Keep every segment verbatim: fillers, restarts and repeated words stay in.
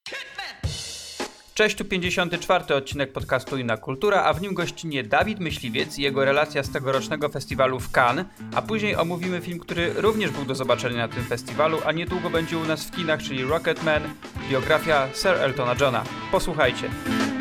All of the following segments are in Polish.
Cześć, tu pięćdziesiąty czwarty odcinek podcastu Inna Kultura, a w nim gościnie Dawid Myśliwiec i jego relacja z tegorocznego festiwalu w Cannes, a później omówimy film, który również był do zobaczenia na tym festiwalu, a niedługo będzie u nas w kinach, czyli Rocketman, biografia Sir Eltona Johna. Posłuchajcie.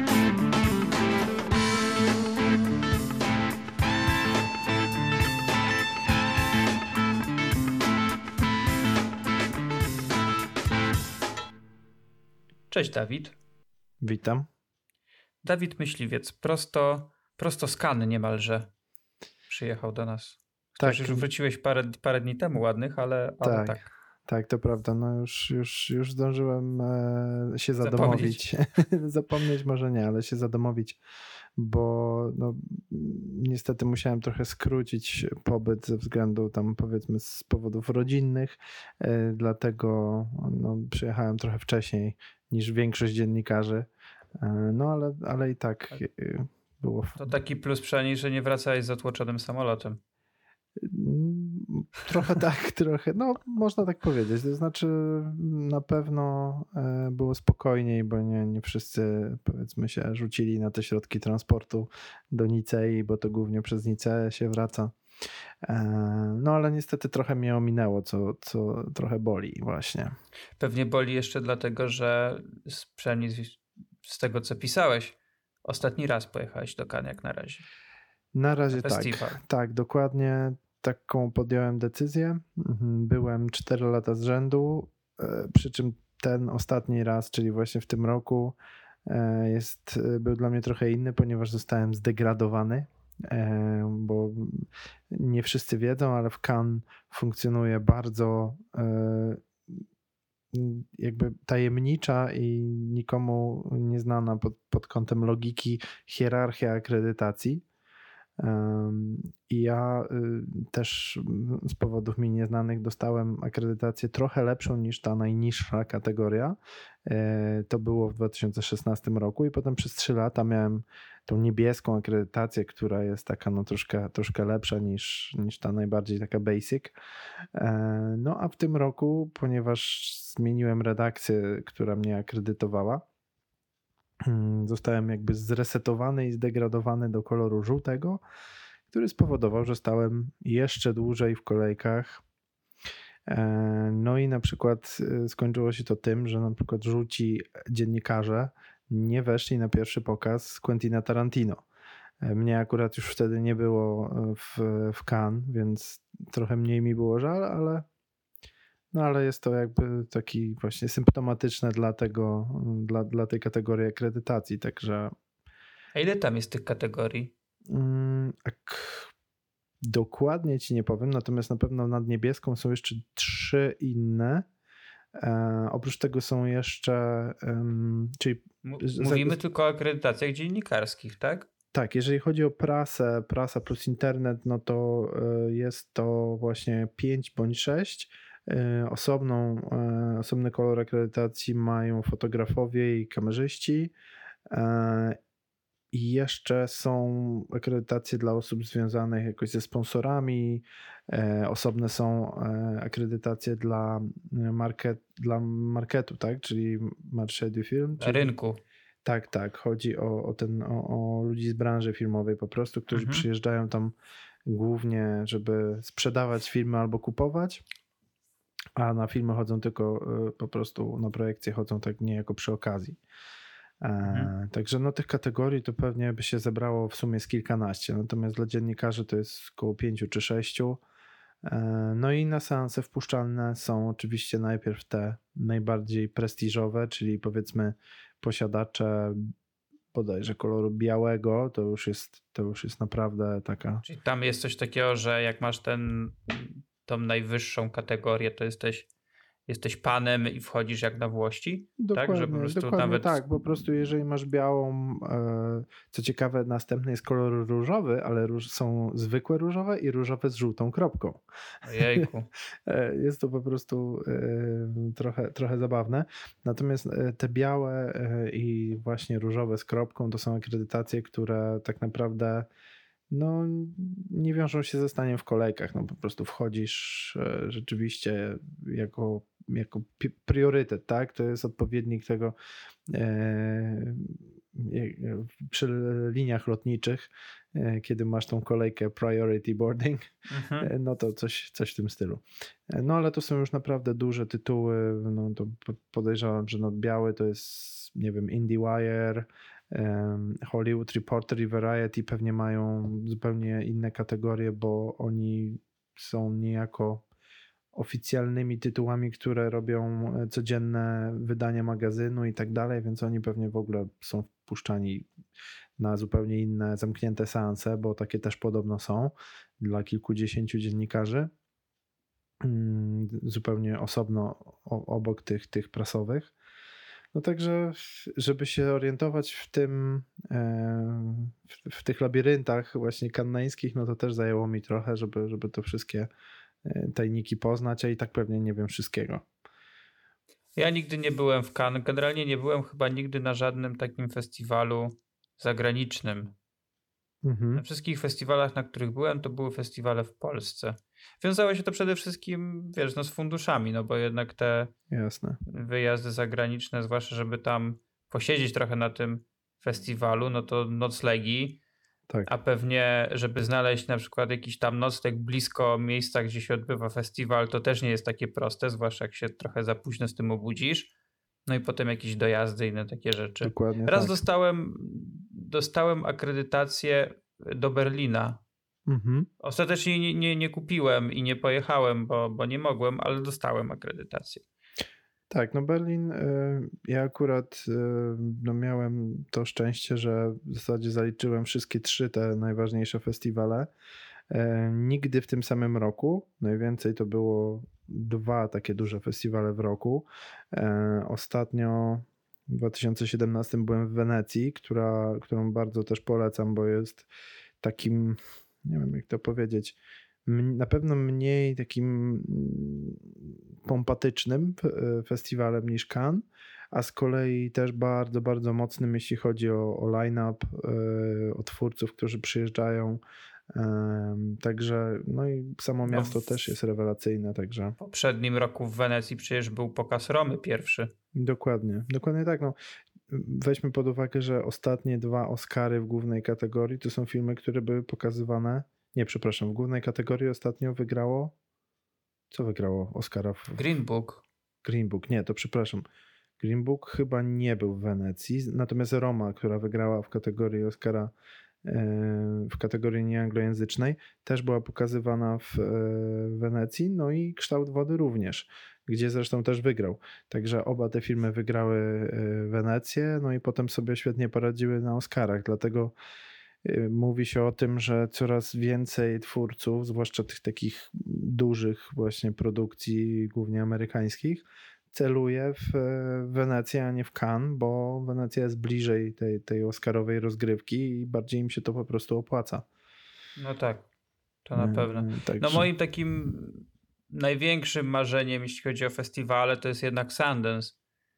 Cześć Dawid. Witam. Dawid Myśliwiec, prosto, prosto z Cannes niemalże przyjechał do nas. Tak. Już wróciłeś parę, parę dni temu ładnych, ale, ale tak, tak. Tak, to prawda. No już, już, już zdążyłem e, się Zapomnieć. zadomowić. Zapomnieć może nie, ale się zadomowić, bo no, niestety musiałem trochę skrócić pobyt ze względu tam powiedzmy z powodów rodzinnych, e, dlatego no, przyjechałem trochę wcześniej niż większość dziennikarzy, e, no ale, ale i tak e, było. To taki plus przynajmniej, że nie wracałeś z otłoczonym samolotem. Trochę tak, trochę, no można tak powiedzieć, to znaczy na pewno było spokojniej, bo nie, nie wszyscy powiedzmy się rzucili na te środki transportu do Nicei, bo to głównie przez Niceę się wraca. No ale niestety trochę mnie ominęło, co, co trochę boli właśnie. Pewnie boli jeszcze dlatego, że przynajmniej z tego co pisałeś, ostatni raz pojechałeś do Cannes jak na razie. Na razie tak, tak, dokładnie taką podjąłem decyzję. Byłem cztery lata z rzędu, przy czym ten ostatni raz, czyli właśnie w tym roku jest, był dla mnie trochę inny, ponieważ zostałem zdegradowany, bo nie wszyscy wiedzą, ale w Cannes funkcjonuje bardzo jakby tajemnicza i nikomu nieznana pod, pod kątem logiki hierarchia akredytacji. I ja też z powodów mi nieznanych dostałem akredytację trochę lepszą niż ta najniższa kategoria. To było w dwa tysiące szesnastym roku i potem przez trzy lata miałem tą niebieską akredytację, która jest taka no troszkę, troszkę lepsza niż, niż ta najbardziej taka basic. No a w tym roku, ponieważ zmieniłem redakcję, która mnie akredytowała, zostałem jakby zresetowany i zdegradowany do koloru żółtego, który spowodował, że stałem jeszcze dłużej w kolejkach. No i na przykład skończyło się to tym, że na przykład żółci dziennikarze nie weszli na pierwszy pokaz Quentina Tarantino. Mnie akurat już wtedy nie było w, w Cannes, więc trochę mniej mi było żal, ale No ale jest to jakby taki właśnie symptomatyczne dla tego, dla, dla tej kategorii akredytacji, także... A ile tam jest tych kategorii? Mm, tak, dokładnie ci nie powiem, natomiast na pewno nad niebieską są jeszcze trzy inne. E, oprócz tego są jeszcze... Um, czyli Mówimy za... tylko o akredytacjach dziennikarskich, tak? Tak, jeżeli chodzi o prasę, prasa plus internet, no to jest to właśnie pięć bądź sześć. Osobną, osobny kolor akredytacji mają fotografowie i kamerzyści i jeszcze są akredytacje dla osób związanych jakoś ze sponsorami, osobne są akredytacje dla, market, dla marketu, tak, czyli marché du film. Czyli... rynku. Tak, tak, chodzi o, o, ten, o, o ludzi z branży filmowej po prostu, którzy mhm. przyjeżdżają tam głównie, żeby sprzedawać filmy albo kupować, a na filmy chodzą tylko po prostu, na projekcje chodzą tak niejako przy okazji. Mhm. E, także no tych kategorii to pewnie by się zebrało w sumie z kilkanaście, natomiast dla dziennikarzy to jest około pięciu czy sześciu. E, no i na seanse wpuszczalne są oczywiście najpierw te najbardziej prestiżowe, czyli powiedzmy posiadacze bodajże koloru białego, to już jest, to już jest naprawdę taka... Czyli tam jest coś takiego, że jak masz ten, tą najwyższą kategorię, to jesteś, jesteś panem i wchodzisz jak na włości? Dokładnie, tak? Że po prostu dokładnie nawet... tak, po prostu jeżeli masz białą, co ciekawe następny jest kolor różowy, ale róż, są zwykłe różowe i różowe z żółtą kropką. Ojejku. Jest to po prostu trochę, trochę zabawne. Natomiast te białe i właśnie różowe z kropką to są akredytacje, które tak naprawdę no nie wiążą się ze staniem w kolejkach. No po prostu wchodzisz rzeczywiście jako, jako priorytet, tak? To jest odpowiednik tego e, przy liniach lotniczych, e, kiedy masz tą kolejkę priority boarding, mhm. e, no to coś, coś w tym stylu. E, no ale to są już naprawdę duże tytuły, no to podejrzewam, że no biały to jest, nie wiem, IndieWire, Hollywood Reporter i Variety pewnie mają zupełnie inne kategorie, bo oni są niejako oficjalnymi tytułami, które robią codzienne wydania magazynu i tak dalej, więc oni pewnie w ogóle są wpuszczani na zupełnie inne, zamknięte seanse, bo takie też podobno są dla kilkudziesięciu dziennikarzy, zupełnie osobno obok tych, tych prasowych. No także, żeby się orientować w tym, w, w tych labiryntach właśnie kanneńskich, no to też zajęło mi trochę, żeby, żeby to wszystkie tajniki poznać, a i tak pewnie nie wiem wszystkiego. Ja nigdy nie byłem w Cannes, generalnie nie byłem chyba nigdy na żadnym takim festiwalu zagranicznym. Mhm. Na wszystkich festiwalach, na których byłem, to były festiwale w Polsce. Wiązało się to przede wszystkim, wiesz, no z funduszami, no bo jednak te Jasne. wyjazdy zagraniczne, zwłaszcza żeby tam posiedzieć trochę na tym festiwalu, no to noclegi, tak. A pewnie, żeby znaleźć na przykład jakiś tam nocleg blisko miejsca, gdzie się odbywa festiwal, to też nie jest takie proste, zwłaszcza jak się trochę za późno z tym obudzisz. No i potem jakieś dojazdy i inne takie rzeczy. Dokładnie Raz tak. dostałem, dostałem akredytację do Berlina. Mhm. Ostatecznie nie, nie, nie kupiłem i nie pojechałem, bo, bo nie mogłem, ale dostałem akredytację. Tak, no Berlin, ja akurat no miałem to szczęście, że w zasadzie zaliczyłem wszystkie trzy te najważniejsze festiwale. Nigdy w tym samym roku, najwięcej to było dwa takie duże festiwale w roku. Ostatnio w dwa tysiące siedemnastym byłem w Wenecji, która, którą bardzo też polecam, bo jest takim, nie wiem jak to powiedzieć, na pewno mniej takim pompatycznym festiwalem niż Cannes, a z kolei też bardzo, bardzo mocnym, jeśli chodzi o, o line-up, o twórców, którzy przyjeżdżają. Także no i samo miasto no w... też jest rewelacyjne. Także. W poprzednim roku w Wenecji przecież był pokaz Romy pierwszy. Dokładnie, dokładnie tak. No, weźmy pod uwagę, że ostatnie dwa Oscary w głównej kategorii to są filmy, które były pokazywane. Nie, przepraszam, w głównej kategorii ostatnio wygrało. Co wygrało Oscara? W... Green Book. Green Book, nie, to przepraszam. Green Book chyba nie był w Wenecji, natomiast Roma, która wygrała w kategorii Oscara w kategorii nieanglojęzycznej, też była pokazywana w Wenecji, no i Kształt wody również, gdzie zresztą też wygrał. Także oba te filmy wygrały Wenecję, no i potem sobie świetnie poradziły na Oscarach, dlatego mówi się o tym, że coraz więcej twórców, zwłaszcza tych takich dużych właśnie produkcji, głównie amerykańskich, celuje w Wenecję, a nie w Cannes, bo Wenecja jest bliżej tej, tej oscarowej rozgrywki i bardziej im się to po prostu opłaca. No tak, to na pewno. Także... No moim takim największym marzeniem, jeśli chodzi o festiwale, to jest jednak Sundance.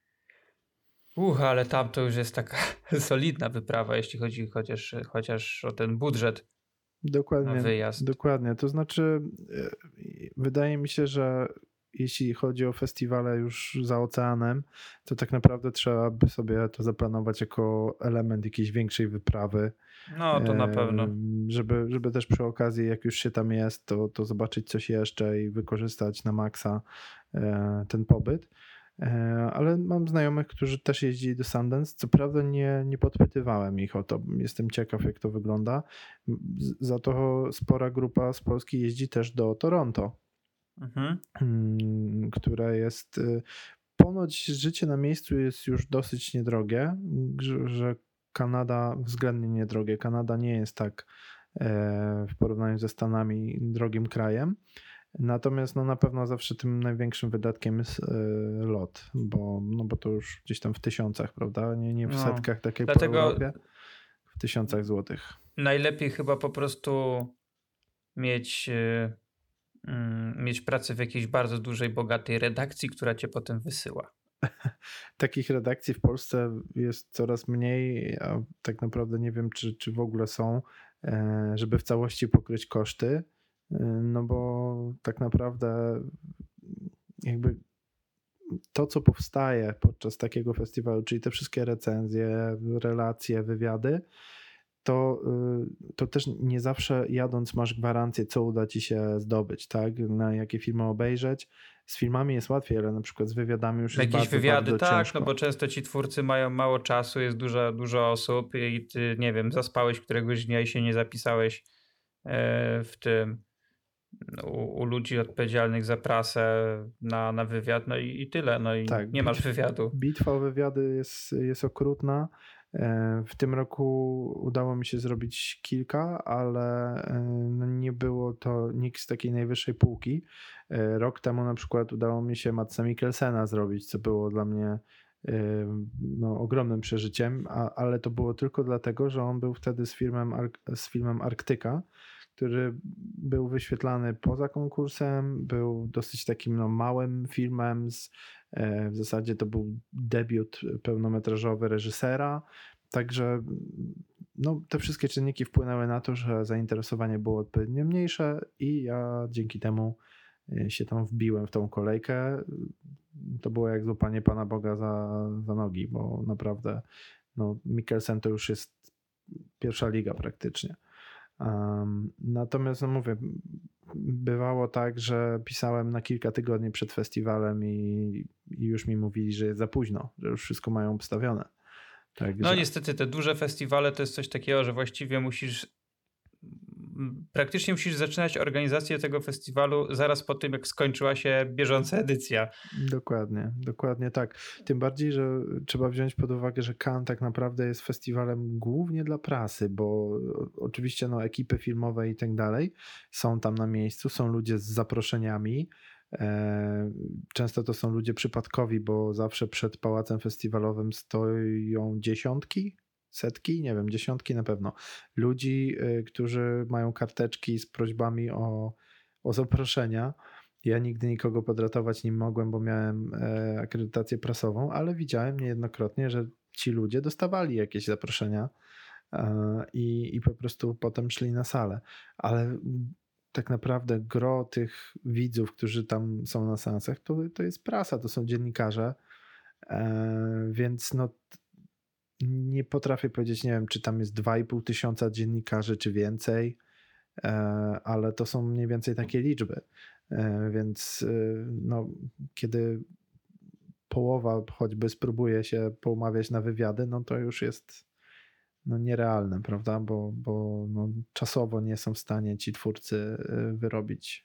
Uch, ale tam to już jest taka solidna wyprawa, jeśli chodzi chociaż, chociaż o ten budżet dokładnie, na wyjazd. Dokładnie, to znaczy wydaje mi się, że jeśli chodzi o festiwale już za oceanem, to tak naprawdę trzeba by sobie to zaplanować jako element jakiejś większej wyprawy. No, to na pewno. Żeby, żeby też przy okazji, jak już się tam jest, to, to zobaczyć coś jeszcze i wykorzystać na maksa ten pobyt. Ale mam znajomych, którzy też jeździli do Sundance. Co prawda nie, nie podpytywałem ich o to. Jestem ciekaw, jak to wygląda. Za to spora grupa z Polski jeździ też do Toronto. Mhm. Która jest, ponoć życie na miejscu jest już dosyć niedrogie, że Kanada względnie niedrogie. Kanada nie jest tak w porównaniu ze Stanami drogim krajem. Natomiast no na pewno zawsze tym największym wydatkiem jest lot, bo, no bo to już gdzieś tam w tysiącach, prawda? Nie, nie w no, setkach, tak jak dlatego po Europie, w tysiącach złotych. Najlepiej chyba po prostu mieć... mieć pracę w jakiejś bardzo dużej, bogatej redakcji, która cię potem wysyła. takich redakcji w Polsce jest coraz mniej, a tak naprawdę nie wiem, czy, czy w ogóle są, żeby w całości pokryć koszty, no bo tak naprawdę jakby to, co powstaje podczas takiego festiwalu, czyli te wszystkie recenzje, relacje, wywiady, to, to też nie zawsze jadąc masz gwarancję, co uda ci się zdobyć, tak? Na jakie filmy obejrzeć. Z filmami jest łatwiej, ale na przykład z wywiadami już jest Jakieś bardzo, wywiady, bardzo tak, ciężko. no bo często ci twórcy mają mało czasu, jest dużo, dużo osób i ty, nie wiem, zaspałeś któregoś dnia i się nie zapisałeś w tym u, u ludzi odpowiedzialnych za prasę na, na wywiad, no i, i tyle, no i tak, nie bitw, masz wywiadu. Bitwa o wywiady jest, jest okrutna. W tym roku udało mi się zrobić kilka, ale no nie było to nikt z takiej najwyższej półki. Rok temu na przykład udało mi się Madsa Mikkelsena zrobić, co było dla mnie no, ogromnym przeżyciem, a, ale to było tylko dlatego, że on był wtedy z filmem, z filmem Arktyka, który był wyświetlany poza konkursem, był dosyć takim no, małym filmem, z, w zasadzie to był debiut pełnometrażowy reżysera, także no, te wszystkie czynniki wpłynęły na to, że zainteresowanie było odpowiednio mniejsze i ja dzięki temu się tam wbiłem w tą kolejkę. To było jak złapanie Pana Boga za, za nogi, bo naprawdę no, Mikkelsen to już jest pierwsza liga praktycznie. Um, natomiast no mówię, bywało tak, że pisałem na kilka tygodni przed festiwalem i, i już mi mówili, że jest za późno, że już wszystko mają obstawione. Także... No niestety te duże festiwale to jest coś takiego, że właściwie musisz praktycznie musisz zaczynać organizację tego festiwalu zaraz po tym, jak skończyła się bieżąca edycja. Dokładnie, dokładnie tak. Tym bardziej, że trzeba wziąć pod uwagę, że Cannes tak naprawdę jest festiwalem głównie dla prasy, bo oczywiście no, ekipy filmowe i tak dalej są tam na miejscu, są ludzie z zaproszeniami. Często to są ludzie przypadkowi, bo zawsze przed pałacem festiwalowym stoją dziesiątki, setki, nie wiem, dziesiątki na pewno ludzi, którzy mają karteczki z prośbami o, o zaproszenia. Ja nigdy nikogo podratować nie mogłem, bo miałem akredytację prasową, ale widziałem niejednokrotnie, że ci ludzie dostawali jakieś zaproszenia i, i po prostu potem szli na salę. Ale tak naprawdę gro tych widzów, którzy tam są na seansach, to, to jest prasa, to są dziennikarze, więc no nie potrafię powiedzieć, nie wiem, czy tam jest dwa i pół tysiąca dziennikarzy, czy więcej, ale to są mniej więcej takie liczby. Więc no, kiedy połowa choćby spróbuje się poumawiać na wywiady, no to już jest no, nierealne, prawda? Bo, bo no, czasowo nie są w stanie ci twórcy wyrobić.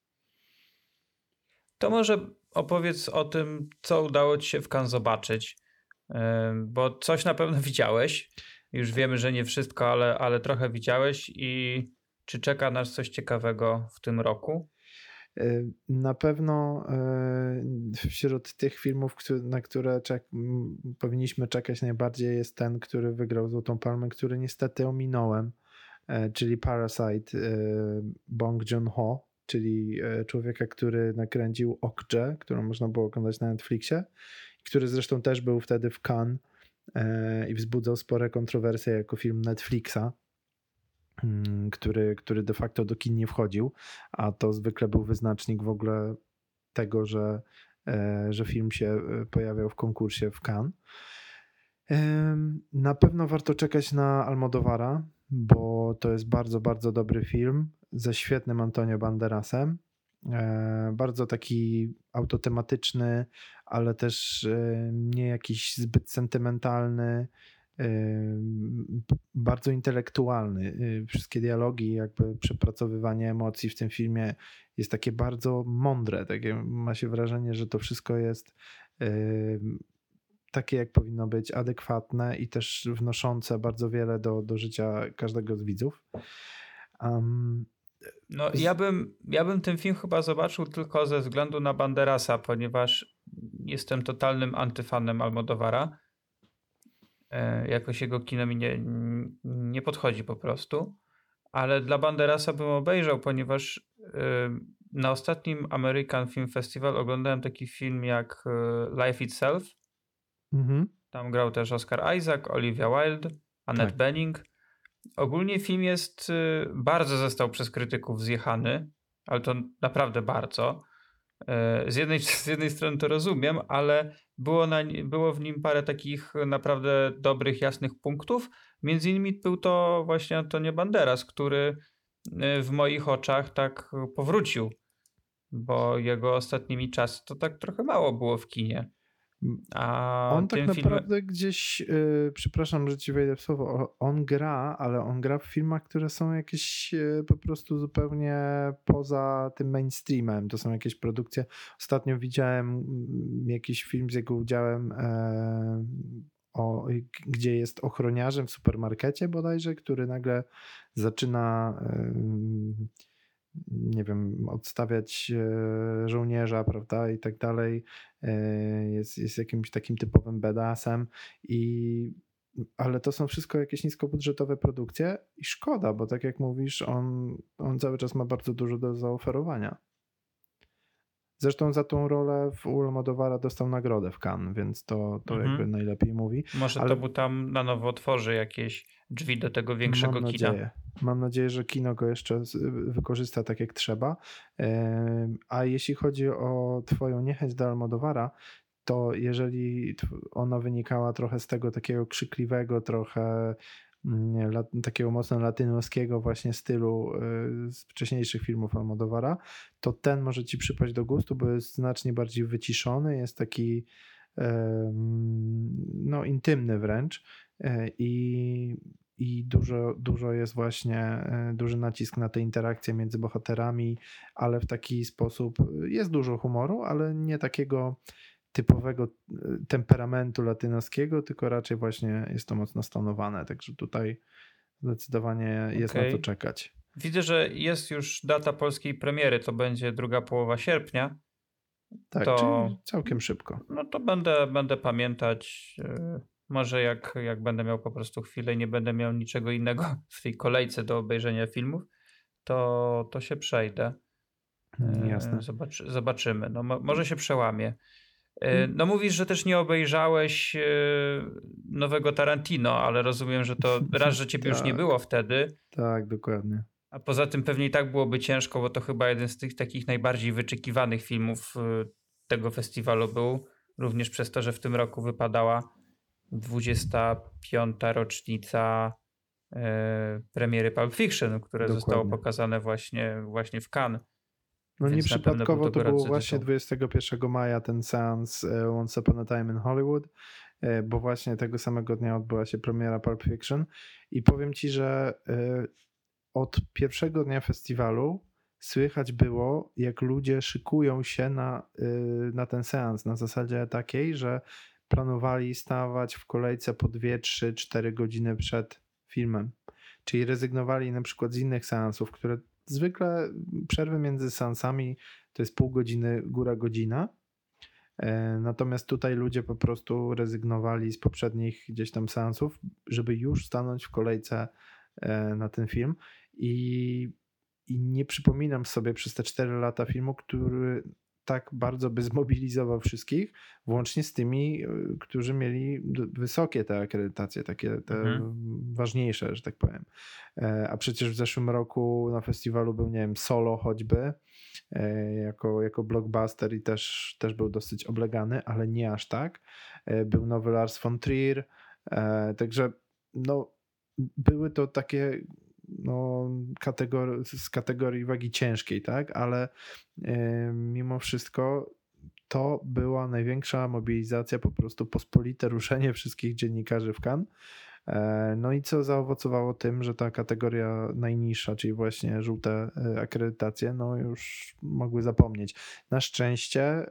To może opowiedz o tym, co udało ci się w Cannes zobaczyć. Bo coś na pewno widziałeś. Już wiemy, że nie wszystko, ale, ale trochę widziałeś. I czy czeka nas coś ciekawego w tym roku? Na pewno wśród tych filmów, na które czek- powinniśmy czekać najbardziej, jest ten, który wygrał Złotą Palmę, który niestety ominąłem, czyli Parasite Bong Joon-ho, czyli człowieka, który nakręcił Okja, którą można było oglądać na Netflixie, który zresztą też był wtedy w Cannes i wzbudzał spore kontrowersje jako film Netflixa, który, który de facto do kin nie wchodził, a to zwykle był wyznacznik w ogóle tego, że, że film się pojawiał w konkursie w Cannes. Na pewno warto czekać na Almodóvara, bo to jest bardzo, bardzo dobry film ze świetnym Antonio Banderasem. Bardzo taki autotematyczny, ale też nie jakiś zbyt sentymentalny, bardzo intelektualny. Wszystkie dialogi, jakby przepracowywanie emocji w tym filmie jest takie bardzo mądre. Takie, ma się wrażenie, że to wszystko jest takie, jak powinno być, adekwatne i też wnoszące bardzo wiele do, do życia każdego z widzów. Um, No, ja bym, ja bym ten film chyba zobaczył tylko ze względu na Banderasa, ponieważ jestem totalnym antyfanem Almodóvara. E, jakoś jego kino mi nie, nie podchodzi po prostu. Ale dla Banderasa bym obejrzał, ponieważ e, na ostatnim American Film Festival oglądałem taki film jak Life Itself. Mhm. Tam grał też Oscar Isaac, Olivia Wilde, Annette Tak. Bening. Ogólnie film jest, bardzo został przez krytyków zjechany, ale to naprawdę bardzo. Z jednej, z jednej strony to rozumiem, ale było, na, było w nim parę takich naprawdę dobrych, jasnych punktów. Między innymi był to właśnie Antonio Banderas, który w moich oczach tak powrócił, bo jego ostatnimi czasy to tak trochę mało było w kinie. A on tak tym naprawdę filmem... gdzieś, yy, przepraszam, że ci wejdę w słowo, on gra, ale on gra w filmach, które są jakieś yy, po prostu zupełnie poza tym mainstreamem. To są jakieś produkcje. Ostatnio widziałem yy, jakiś film z jego udziałem, yy, o, gdzie jest ochroniarzem w supermarkecie bodajże, który nagle zaczyna yy, nie wiem, odstawiać żołnierza, prawda, i tak dalej. Jest, jest jakimś takim typowym badassem, i ale to są wszystko jakieś niskobudżetowe produkcje i szkoda, bo tak jak mówisz, on, on cały czas ma bardzo dużo do zaoferowania. Zresztą za tą rolę w u Almodóvara dostał nagrodę w Cannes, więc to, to mhm. jakby najlepiej mówi. Może ale... to mu tam na nowo otworzy jakieś drzwi do tego większego Mam kina. Nadzieję. Mam nadzieję, że kino go jeszcze wykorzysta tak jak trzeba. A jeśli chodzi o twoją niechęć do Almodóvara, to jeżeli ona wynikała trochę z tego takiego krzykliwego, trochę nie, takiego mocno latynoskiego właśnie stylu z wcześniejszych filmów Almodóvara, to ten może ci przypaść do gustu, bo jest znacznie bardziej wyciszony, jest taki no intymny wręcz i i dużo, dużo jest właśnie, duży nacisk na te interakcje między bohaterami, ale w taki sposób jest dużo humoru, ale nie takiego typowego temperamentu latynoskiego, tylko raczej właśnie jest to mocno stonowane, także tutaj zdecydowanie jest okay. na to czekać. Widzę, że jest już data polskiej premiery, to będzie druga połowa sierpnia. Tak, to, czyli całkiem szybko. No to będę, będę pamiętać, może jak, jak będę miał po prostu chwilę i nie będę miał niczego innego w tej kolejce do obejrzenia filmów, to, to się przejdę. Jasne. Zobaczy, zobaczymy. No, mo, może się przełamie. No mówisz, że też nie obejrzałeś nowego Tarantino, ale rozumiem, że to raz, że ciebie tak, już nie było wtedy. Tak, dokładnie. A poza tym pewnie i tak byłoby ciężko, bo to chyba jeden z tych takich najbardziej wyczekiwanych filmów tego festiwalu był. Również przez to, że w tym roku wypadała dwudziesta piąta rocznica e, premiery Pulp Fiction, które Dokładnie. zostało pokazane właśnie, właśnie w Cannes. No nieprzypadkowo to było właśnie dwudziestego pierwszego maja ten seans Once Upon a Time in Hollywood, bo właśnie tego samego dnia odbyła się premiera Pulp Fiction i powiem ci, że od pierwszego dnia festiwalu słychać było, jak ludzie szykują się na, na ten seans na zasadzie takiej, że planowali stawać w kolejce po dwie, trzy, cztery godziny przed filmem. Czyli rezygnowali na przykład z innych seansów, które zwykle przerwy między seansami to jest pół godziny, góra godzina. Natomiast tutaj ludzie po prostu rezygnowali z poprzednich gdzieś tam seansów, żeby już stanąć w kolejce na ten film. I, i nie przypominam sobie przez te cztery lata filmu, który tak bardzo by zmobilizował wszystkich, włącznie z tymi, którzy mieli wysokie te akredytacje, takie te mhm. ważniejsze, że tak powiem. A przecież w zeszłym roku na festiwalu był, nie wiem, Solo choćby, jako, jako blockbuster i też, też był dosyć oblegany, ale nie aż tak. Był nowy Lars von Trier, także no, były to takie no, kategor- z kategorii wagi ciężkiej, tak, ale yy, mimo wszystko to była największa mobilizacja, po prostu pospolite ruszenie wszystkich dziennikarzy w Cannes. No i co zaowocowało tym, że ta kategoria najniższa, czyli właśnie żółte akredytacje, no już mogły zapomnieć. Na szczęście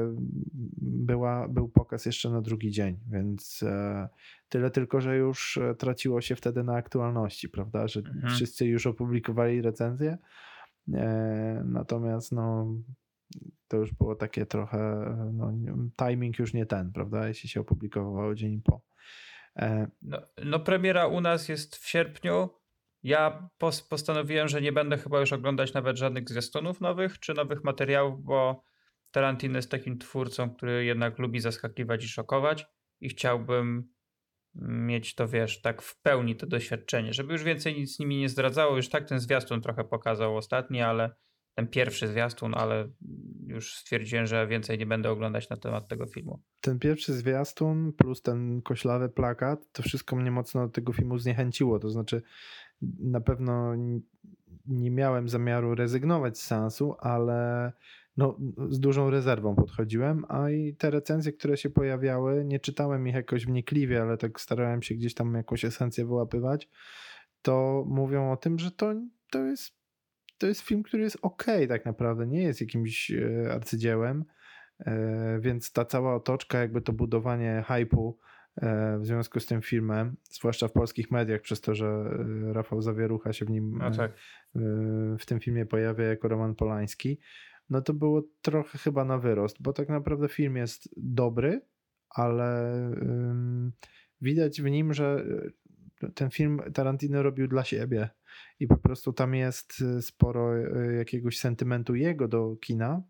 była, był pokaz jeszcze na drugi dzień, więc tyle tylko, że już traciło się wtedy na aktualności, prawda, że mhm. wszyscy już opublikowali recenzję, natomiast no to już było takie trochę, no timing już nie ten, prawda, jeśli się opublikowało dzień po. No, no premiera u nas jest w sierpniu, Ja pos- postanowiłem, że nie będę chyba już oglądać nawet żadnych zwiastunów nowych czy nowych materiałów, bo Tarantino jest takim twórcą, który jednak lubi zaskakiwać i szokować i chciałbym mieć to, wiesz, tak w pełni to doświadczenie, żeby już więcej nic z nimi nie zdradzało. Już tak ten zwiastun trochę pokazał ostatni, ale ten pierwszy zwiastun, ale już stwierdziłem, że więcej nie będę oglądać na temat tego filmu. Ten pierwszy zwiastun plus ten koślawy plakat, to wszystko mnie mocno do tego filmu zniechęciło. To znaczy na pewno nie miałem zamiaru rezygnować z seansu, ale no, z dużą rezerwą podchodziłem, a i te recenzje, które się pojawiały, nie czytałem ich jakoś wnikliwie, ale tak starałem się gdzieś tam jakąś esencję wyłapywać, to mówią o tym, że to, to, jest, to jest film, który jest okej tak naprawdę, nie jest jakimś arcydziełem, więc ta cała otoczka, jakby to budowanie hype'u w związku z tym filmem, zwłaszcza w polskich mediach, przez to, że Rafał Zawierucha się w nim No tak. w tym filmie pojawia jako Roman Polański, no to było trochę chyba na wyrost, bo tak naprawdę film jest dobry, ale um, widać w nim, że ten film Tarantino robił dla siebie i po prostu tam jest sporo jakiegoś sentymentu jego do kina,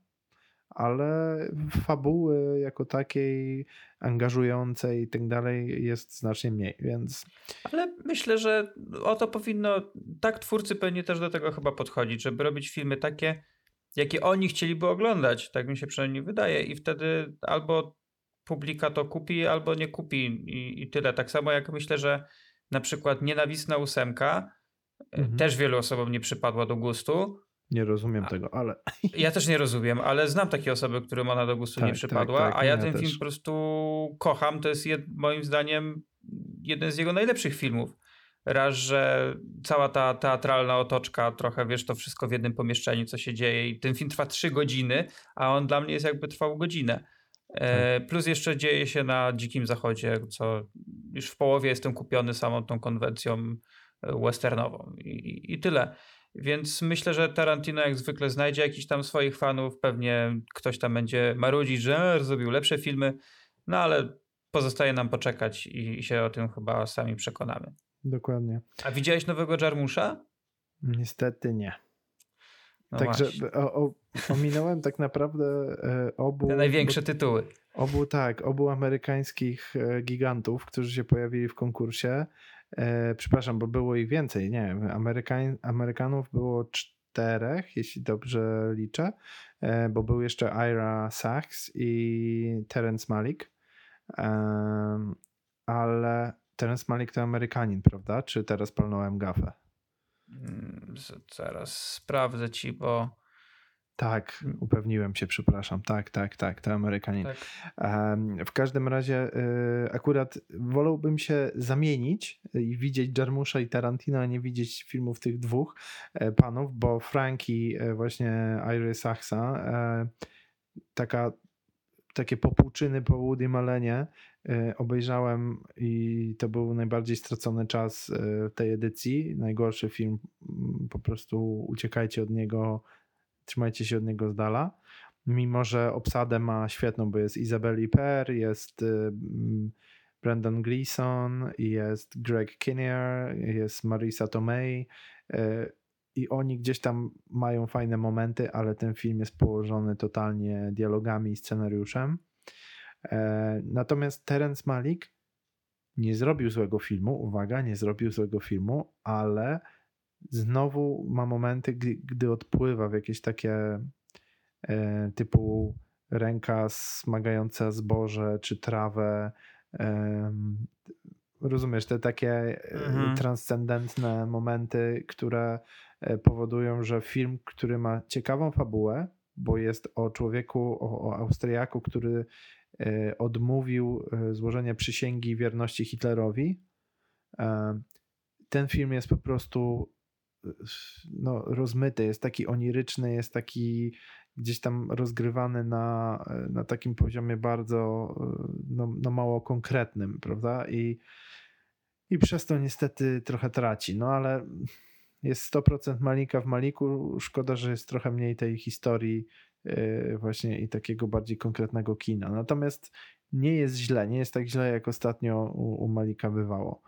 ale fabuły jako takiej angażującej i tak dalej jest znacznie mniej, więc... Ale myślę, że o to powinno, tak twórcy pewnie też do tego chyba podchodzić, żeby robić filmy takie, jakie oni chcieliby oglądać, tak mi się przynajmniej wydaje i wtedy albo publika to kupi, albo nie kupi i, i tyle. Tak samo jak myślę, że na przykład Nienawistna ósemka mhm. też wielu osobom nie przypadła do gustu. Nie rozumiem a, tego, ale... Ja też nie rozumiem, ale znam takie osoby, którym ona do gustu tak, nie przypadła, tak, tak, a ja, ja ten też. film po prostu kocham. To jest jed, moim zdaniem jeden z jego najlepszych filmów. Raz, że cała ta teatralna otoczka, trochę wiesz, to wszystko w jednym pomieszczeniu, co się dzieje i ten film trwa trzy godziny, a on dla mnie jest jakby trwał godzinę. E, plus jeszcze dzieje się na Dzikim Zachodzie, co już w połowie jestem kupiony samą tą konwencją westernową i, i tyle. Więc myślę, że Tarantino jak zwykle znajdzie jakiś tam swoich fanów, pewnie ktoś tam będzie marudzić, że zrobił lepsze filmy, no ale pozostaje nam poczekać i, i się o tym chyba sami przekonamy. Dokładnie. A widziałeś nowego Jarmusza? Niestety nie. No Także o, o, ominąłem tak naprawdę e, obu... Te największe tytuły. Obu, tak, obu amerykańskich gigantów, którzy się pojawili w konkursie. E, przepraszam, bo było ich więcej, nie wiem, Amerykan, Amerykanów było czterech, jeśli dobrze liczę, e, bo był jeszcze Ira Sachs i Terrence Malick, e, ale Terrence Malick to Amerykanin, prawda? Czy teraz palnąłem gafę? Hmm, zaraz sprawdzę ci, bo tak, upewniłem się, przepraszam. Tak, tak, tak, to Amerykanin. Tak. Um, w każdym razie y, akurat wolałbym się zamienić i widzieć Jarmusza i Tarantino, a nie widzieć filmów tych dwóch e, panów, bo Frankie, e, właśnie Iry Sachsa, e, taka, takie popłuczyny po Woody Allenie e, obejrzałem i to był najbardziej stracony czas e, tej edycji. Najgorszy film, po prostu uciekajcie od niego, trzymajcie się od niego z dala, mimo że obsadę ma świetną, bo jest Isabelle Huppert, jest Brendan Gleeson, jest Greg Kinnear, jest Marisa Tomei i oni gdzieś tam mają fajne momenty, ale ten film jest położony totalnie dialogami i scenariuszem. Natomiast Terrence Malick nie zrobił złego filmu, uwaga, nie zrobił złego filmu, ale znowu ma momenty, gdy, gdy odpływa w jakieś takie e, typu ręka smagająca zboże czy trawę. E, rozumiesz, te takie mhm. transcendentne momenty, które powodują, że film, który ma ciekawą fabułę, bo jest o człowieku, o, o Austriaku, który e, odmówił złożenia przysięgi wierności Hitlerowi. E, ten film jest po prostu no, rozmyty, jest taki oniryczny, jest taki gdzieś tam rozgrywany na, na takim poziomie bardzo no, no mało konkretnym, prawda? I, i przez to niestety trochę traci, no ale jest sto procent Malika w Maliku, szkoda, że jest trochę mniej tej historii yy, właśnie i takiego bardziej konkretnego kina. Natomiast nie jest źle, nie jest tak źle, jak ostatnio u, u Malika bywało.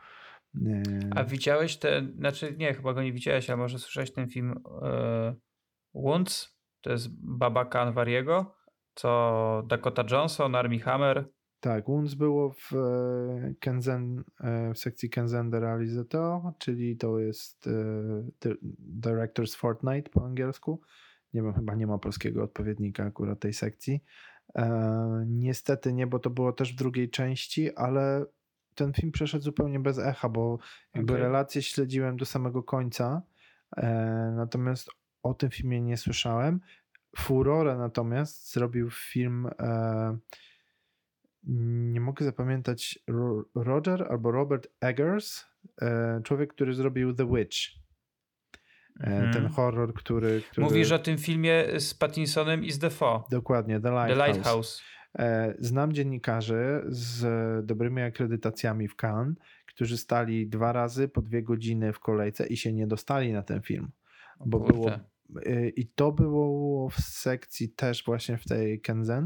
A widziałeś ten, znaczy nie, chyba go nie widziałeś, a może słyszałeś ten film e, Wounds? To jest Baba Kanwariego, co Dakota Johnson, Armie Hammer. Tak, Wounds było w Kenzen, w sekcji Kenzen de Realizateur, czyli to jest Director's Fortnight po angielsku. Nie wiem, chyba nie ma polskiego odpowiednika akurat tej sekcji. E, niestety nie, bo to było też w drugiej części, ale ten film przeszedł zupełnie bez echa, bo jakby okay. relacje śledziłem do samego końca, e, natomiast o tym filmie nie słyszałem. Furorę natomiast zrobił film, e, nie mogę zapamiętać, Roger albo Robert Eggers, e, człowiek, który zrobił The Witch. Mhm. Ten horror, który, który... Mówisz o tym filmie z Pattinsonem i z Defoe. Dokładnie, The Lighthouse. The Lighthouse. Znam dziennikarzy z dobrymi akredytacjami w Cannes, którzy stali dwa razy po dwie godziny w kolejce i się nie dostali na ten film. Bo było, i to było w sekcji też właśnie w tej Kenzen.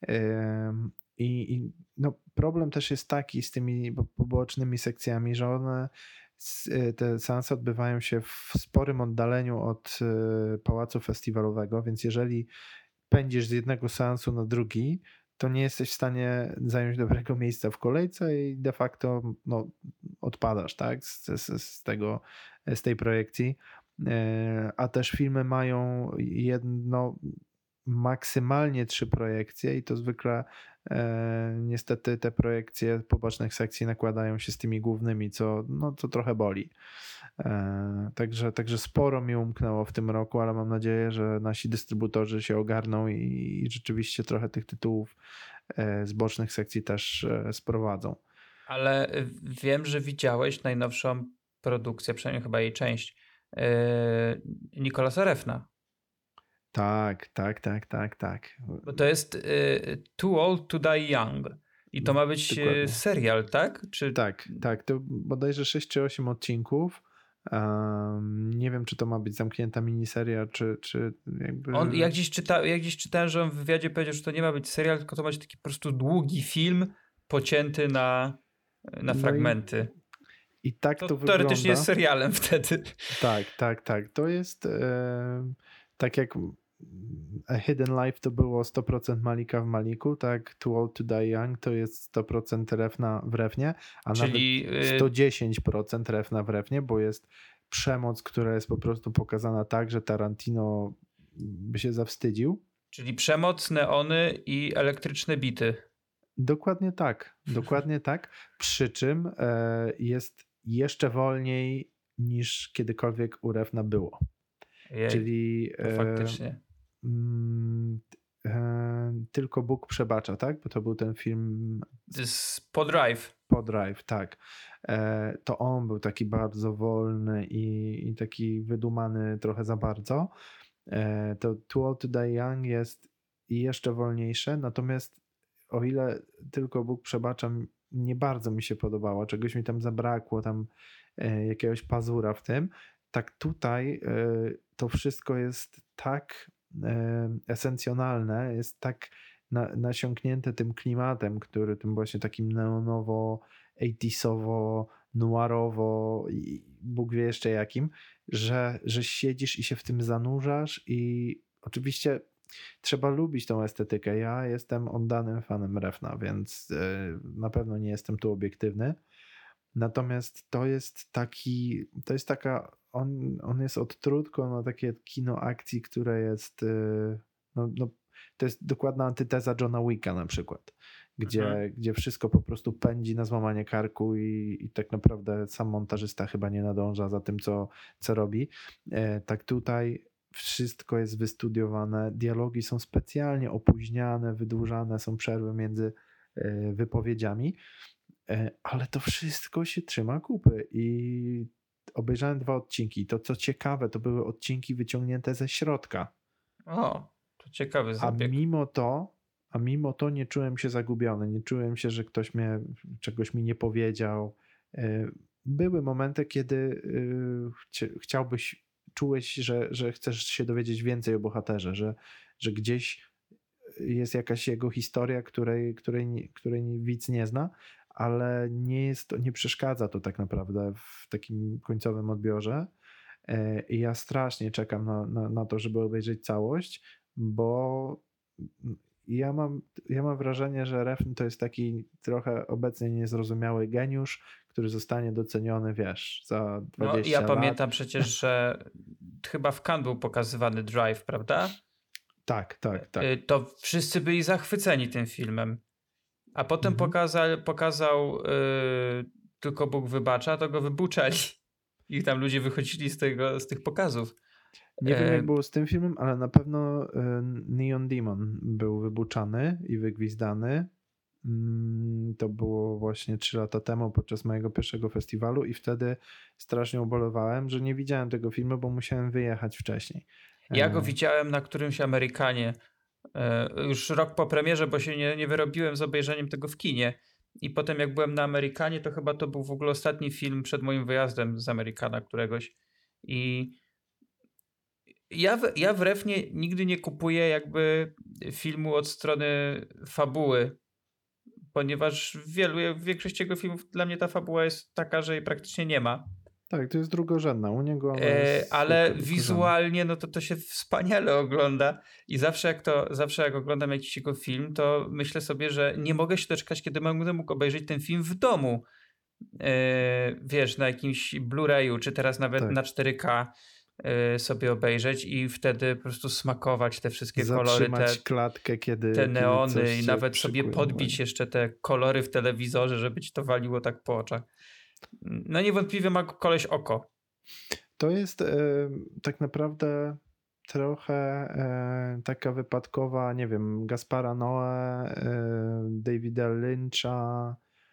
I, i no, problem też jest taki z tymi pobocznymi sekcjami, że one te seanse odbywają się w sporym oddaleniu od pałacu festiwalowego, więc jeżeli pędzisz z jednego seansu na drugi, to nie jesteś w stanie zająć dobrego miejsca w kolejce i de facto no, odpadasz, tak, z, z, z, tego, z tej projekcji. A też filmy mają jedno, maksymalnie trzy projekcje i to zwykle e, niestety te projekcje pobocznych sekcji nakładają się z tymi głównymi, co, no, co trochę boli. E, także, także sporo mi umknęło w tym roku, ale mam nadzieję, że nasi dystrybutorzy się ogarną i, i rzeczywiście trochę tych tytułów e, z bocznych sekcji też e, sprowadzą. Ale wiem, że widziałeś najnowszą produkcję, przynajmniej chyba jej część, e, Nicolasa Refna. Tak, tak, tak, tak, tak. Bo to jest y, Too Old to Die Young. I to ma być Dokładnie. serial, tak? Czy... Tak, tak. To bodajże sześć czy osiem odcinków. Um, nie wiem, czy to ma być zamknięta miniseria, czy, czy jakby... On, ja, gdzieś czyta, ja gdzieś czytałem, że on w wywiadzie powiedział, że to nie ma być serial, tylko to ma być taki po prostu długi film pocięty na, na no fragmenty. I, i tak to, to teoretycznie wygląda. jest serialem wtedy. Tak, tak, tak. To jest e, tak jak A Hidden Life to było sto procent Malika w Maliku, tak Too Old to Die Young to jest sto procent Refna w Refnie, a Czyli... nawet sto dziesięć procent Refna w Refnie, bo jest przemoc, która jest po prostu pokazana tak, że Tarantino by się zawstydził. Czyli przemoc, neony i elektryczne bity. Dokładnie tak, dokładnie tak, przy czym e, jest jeszcze wolniej niż kiedykolwiek u Refna było. Jej, Czyli to faktycznie. E, e, tylko Bóg przebacza, tak? Bo to był ten film z Podrive. Podrive, tak. E, to on był taki bardzo wolny i, i taki wydumany trochę za bardzo. E, to Too Old to Die Young jest jeszcze wolniejsze, natomiast o ile tylko Bóg przebacza, nie bardzo mi się podobało, czegoś mi tam zabrakło, tam e, jakiegoś pazura w tym, tak tutaj e, to wszystko jest tak e, esencjonalne, jest tak na, nasiąknięte tym klimatem, który tym właśnie takim neonowo, osiemdziesiątowo, noirowo i Bóg wie jeszcze jakim, że, że siedzisz i się w tym zanurzasz i oczywiście trzeba lubić tą estetykę. Ja jestem oddanym fanem Refna, więc na pewno nie jestem tu obiektywny. Natomiast to jest taki, to jest taka, on, on jest odtrutką na takie kino akcji, które jest, no, no, to jest dokładna antyteza Johna Wicka na przykład, gdzie, mhm. gdzie wszystko po prostu pędzi na złamanie karku i, i tak naprawdę sam montażysta chyba nie nadąża za tym, co, co robi. E, tak tutaj wszystko jest wystudiowane, dialogi są specjalnie opóźniane, wydłużane, są przerwy między e, wypowiedziami, e, ale to wszystko się trzyma kupy i obejrzałem dwa odcinki. To co ciekawe, to były odcinki wyciągnięte ze środka. O, to ciekawy zabieg. A mimo to, a mimo to nie czułem się zagubiony, nie czułem się, że ktoś mnie, czegoś mi nie powiedział. Były momenty, kiedy chciałbyś, czułeś, że, że chcesz się dowiedzieć więcej o bohaterze, że, że gdzieś jest jakaś jego historia, której, której, której widz nie zna, ale nie jest to, nie przeszkadza to tak naprawdę w takim końcowym odbiorze. I ja strasznie czekam na, na, na to, żeby obejrzeć całość, bo ja mam, ja mam wrażenie, że Refn to jest taki trochę obecnie niezrozumiały geniusz, który zostanie doceniony, wiesz, za dwadzieścia no, ja lat. pamiętam przecież, że chyba w Cannes był pokazywany Drive, prawda? Tak, tak, tak. To wszyscy byli zachwyceni tym filmem. A potem mhm. pokazał, pokazał yy, Tylko Bóg wybacza, to go wybuczali. I tam ludzie wychodzili z, tego, z tych pokazów. Nie wiem, jak było z tym filmem, ale na pewno Neon Demon był wybuczany i wygwizdany. To było właśnie trzy lata temu podczas mojego pierwszego festiwalu i wtedy strasznie ubolewałem, że nie widziałem tego filmu, bo musiałem wyjechać wcześniej. Ja go widziałem na którymś Amerykanie już rok po premierze, bo się nie, nie wyrobiłem z obejrzeniem tego w kinie. I potem jak byłem na Amerykanie, to chyba to był w ogóle ostatni film przed moim wyjazdem z Amerykana któregoś. I ja w, ja w Refnie nigdy nie kupuję jakby filmu od strony fabuły, ponieważ w wielu, w większości jego filmów dla mnie ta fabuła jest taka, że jej praktycznie nie ma. Tak, to jest drugorzędna. U niego e, ale wizualnie no to to się wspaniale ogląda i zawsze jak to, zawsze jak oglądam jakiś jego film, to myślę sobie, że nie mogę się doczekać, kiedy będę mógł obejrzeć ten film w domu. E, wiesz, na jakimś Blu-rayu, czy teraz nawet tak. na cztery K e, sobie obejrzeć i wtedy po prostu smakować te wszystkie Zatrzymać kolory, te, klatkę, kiedy, te neony kiedy i nawet sobie podbić jeszcze te kolory w telewizorze, żeby ci to waliło tak po oczach. No niewątpliwie ma koleś oko. To jest e, tak naprawdę trochę e, taka wypadkowa, nie wiem, Gaspara Noé, e, Davida Lyncha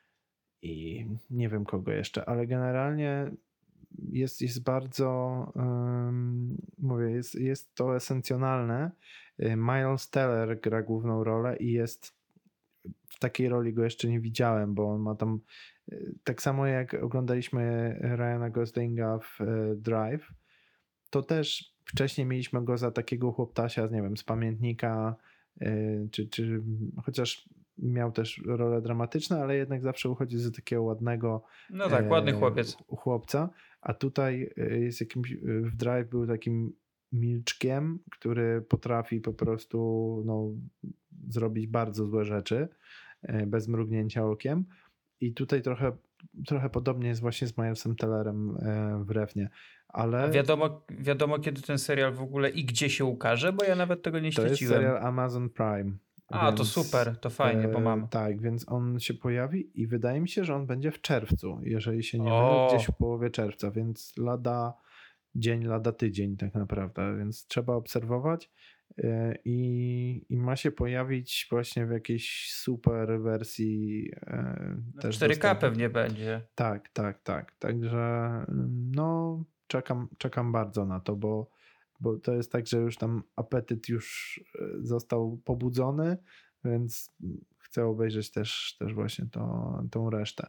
i nie wiem kogo jeszcze, ale generalnie jest, jest bardzo, um, mówię, jest, jest to esencjonalne. Miles Teller gra główną rolę i jest w takiej roli go jeszcze nie widziałem, bo on ma tam tak samo jak oglądaliśmy Ryana Goslinga w Drive, to też wcześniej mieliśmy go za takiego chłoptasia, nie wiem, z Pamiętnika, czy, czy chociaż miał też role dramatyczne, ale jednak zawsze uchodzi za takiego ładnego no tak, ładny chłopiec. chłopca, a tutaj jest jakimś, w Drive był takim milczkiem, który potrafi po prostu no, zrobić bardzo złe rzeczy bez mrugnięcia okiem. I tutaj trochę, trochę podobnie jest właśnie z Milesem Tellerem w Refnie. Ale a wiadomo, wiadomo, kiedy ten serial w ogóle i gdzie się ukaże, bo ja nawet tego nie śledziłem. To jest serial Amazon Prime. A, więc, to super, to fajnie, bo mam. E, tak, więc on się pojawi i wydaje mi się, że on będzie w czerwcu, jeżeli się nie mylę, gdzieś w połowie czerwca, więc lada dzień, lada tydzień tak naprawdę, więc trzeba obserwować. I, i ma się pojawić właśnie w jakiejś super wersji. No, też cztery K dostępnej. Pewnie będzie. Tak, tak, tak. Także no czekam, czekam bardzo na to, bo, bo to jest tak, że już tam apetyt już został pobudzony, więc chcę obejrzeć też, też właśnie to, tą resztę.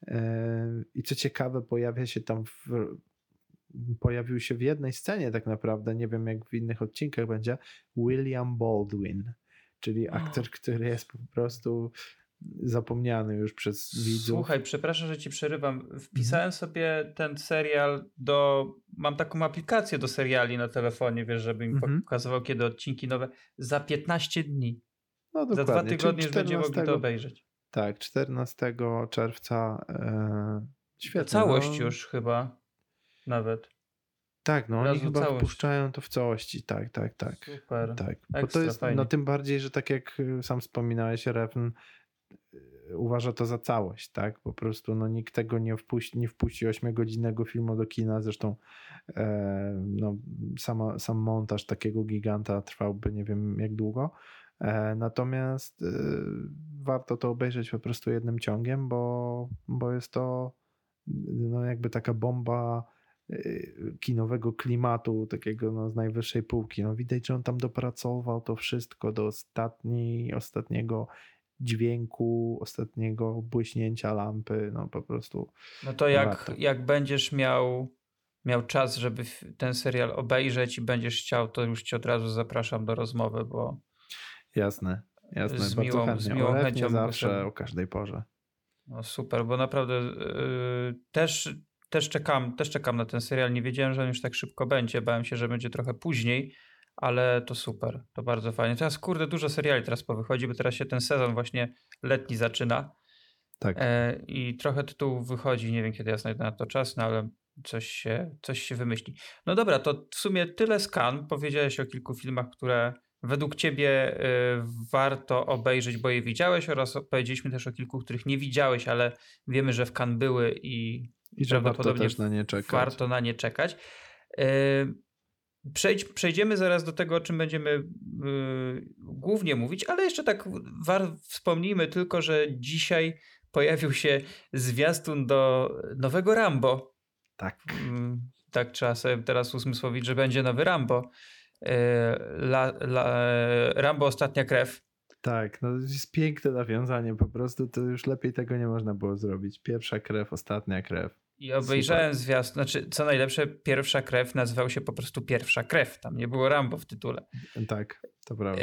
I co ciekawe, pojawia się tam w pojawił się w jednej scenie tak naprawdę, nie wiem jak w innych odcinkach będzie, William Baldwin, czyli aktor, oh. który jest po prostu zapomniany już przez widzów. Słuchaj, przepraszam, że ci przerywam. Wpisałem mm. sobie ten serial do... Mam taką aplikację do seriali na telefonie, wiesz, żeby mi mm-hmm. pokazywał, kiedy odcinki nowe. Za piętnaście dni. No dokładnie. Za dwa tygodnie już będziemy mogli to obejrzeć. Tak, czternastego czerwca. E, świetnie. Całość no. już chyba. Nawet. Tak, no oni chyba całość. Wpuszczają to w całości, tak, tak, tak. Super. Tak. Ekstra, bo to jest, fajnie. no tym bardziej, że tak jak sam wspominałeś, Refn uważa to za całość, tak? Po prostu no nikt tego nie wpuści, nie wpuści ośmiogodzinnego filmu do kina, zresztą e, no sama, sam montaż takiego giganta trwałby nie wiem jak długo. E, natomiast e, warto to obejrzeć po prostu jednym ciągiem, bo, bo jest to no jakby taka bomba kinowego klimatu, takiego no, z najwyższej półki. No, widać, że on tam dopracował to wszystko do ostatniej, ostatniego dźwięku, ostatniego błyśnięcia lampy, no po prostu. No to jak, jak będziesz miał, miał czas, żeby ten serial obejrzeć i będziesz chciał, to już cię od razu zapraszam do rozmowy, bo jasne, jasne, z bardzo miłą, chętnie. Z miłą chęcią zawsze sobie... o każdej porze. No super, bo naprawdę yy, też, też, czekam, też czekam na ten serial. Nie wiedziałem, że on już tak szybko będzie. Bałem się, że będzie trochę później, ale to super. To bardzo fajnie. Teraz kurde, dużo seriali teraz powychodzi, bo teraz się ten sezon właśnie letni zaczyna. Tak. E, I trochę tytułów wychodzi. Nie wiem, kiedy ja znajdę na to czas, no ale coś się, coś się wymyśli. No dobra, to w sumie tyle z Cannes. Powiedziałeś o kilku filmach, które według ciebie y, warto obejrzeć, bo je widziałeś, oraz powiedzieliśmy też o kilku, których nie widziałeś, ale wiemy, że w Cannes były i, I że warto też na nie czekać. Warto na nie czekać. Y, przejdź, przejdziemy zaraz do tego, o czym będziemy y, głównie mówić, ale jeszcze tak war, wspomnijmy tylko, że dzisiaj pojawił się zwiastun do nowego Rambo. Tak. Y, tak trzeba sobie teraz uzmysłowić, że będzie nowy Rambo. La, la, Rambo Ostatnia Krew. Tak, no jest piękne nawiązanie, po prostu to już lepiej tego nie można było zrobić. Pierwsza krew, ostatnia krew. I obejrzałem zwiastun, znaczy co najlepsze, Pierwsza Krew nazywał się po prostu Pierwsza Krew, tam nie było Rambo w tytule. Tak, to prawda.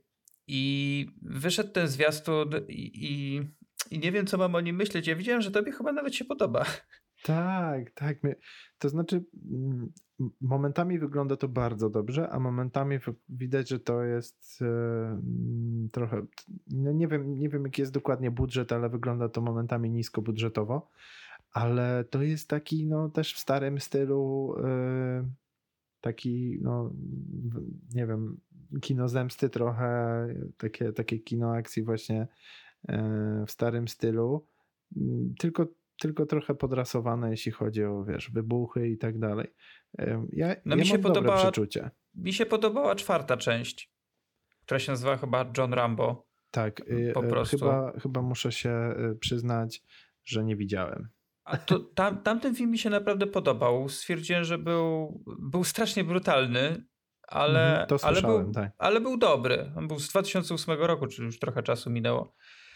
I wyszedł ten zwiastun i, i, i nie wiem, co mam o nim myśleć. Ja widziałem, że tobie chyba nawet się podoba. Tak, tak. To znaczy momentami wygląda to bardzo dobrze, a momentami widać, że to jest e, trochę, no nie wiem, nie wiem jaki jest dokładnie budżet, ale wygląda to momentami niskobudżetowo, ale to jest taki no też w starym stylu e, taki no nie wiem, kino zemsty trochę, takie, takie kino akcji właśnie e, w starym stylu, tylko tylko trochę podrasowane, jeśli chodzi o, wiesz, wybuchy i tak dalej. Ja, no ja mi się mam podobała, dobre przeczucie. Mi się podobała czwarta część, która się nazywa chyba John Rambo. Tak, po prostu. Chyba, chyba muszę się przyznać, że nie widziałem. A to, tam, tamten film mi się naprawdę podobał. Stwierdziłem, że był, był strasznie brutalny, ale, Mhm, to ale, był, tak. ale był dobry. On był z dwa tysiące ósmego roku, czyli już trochę czasu minęło.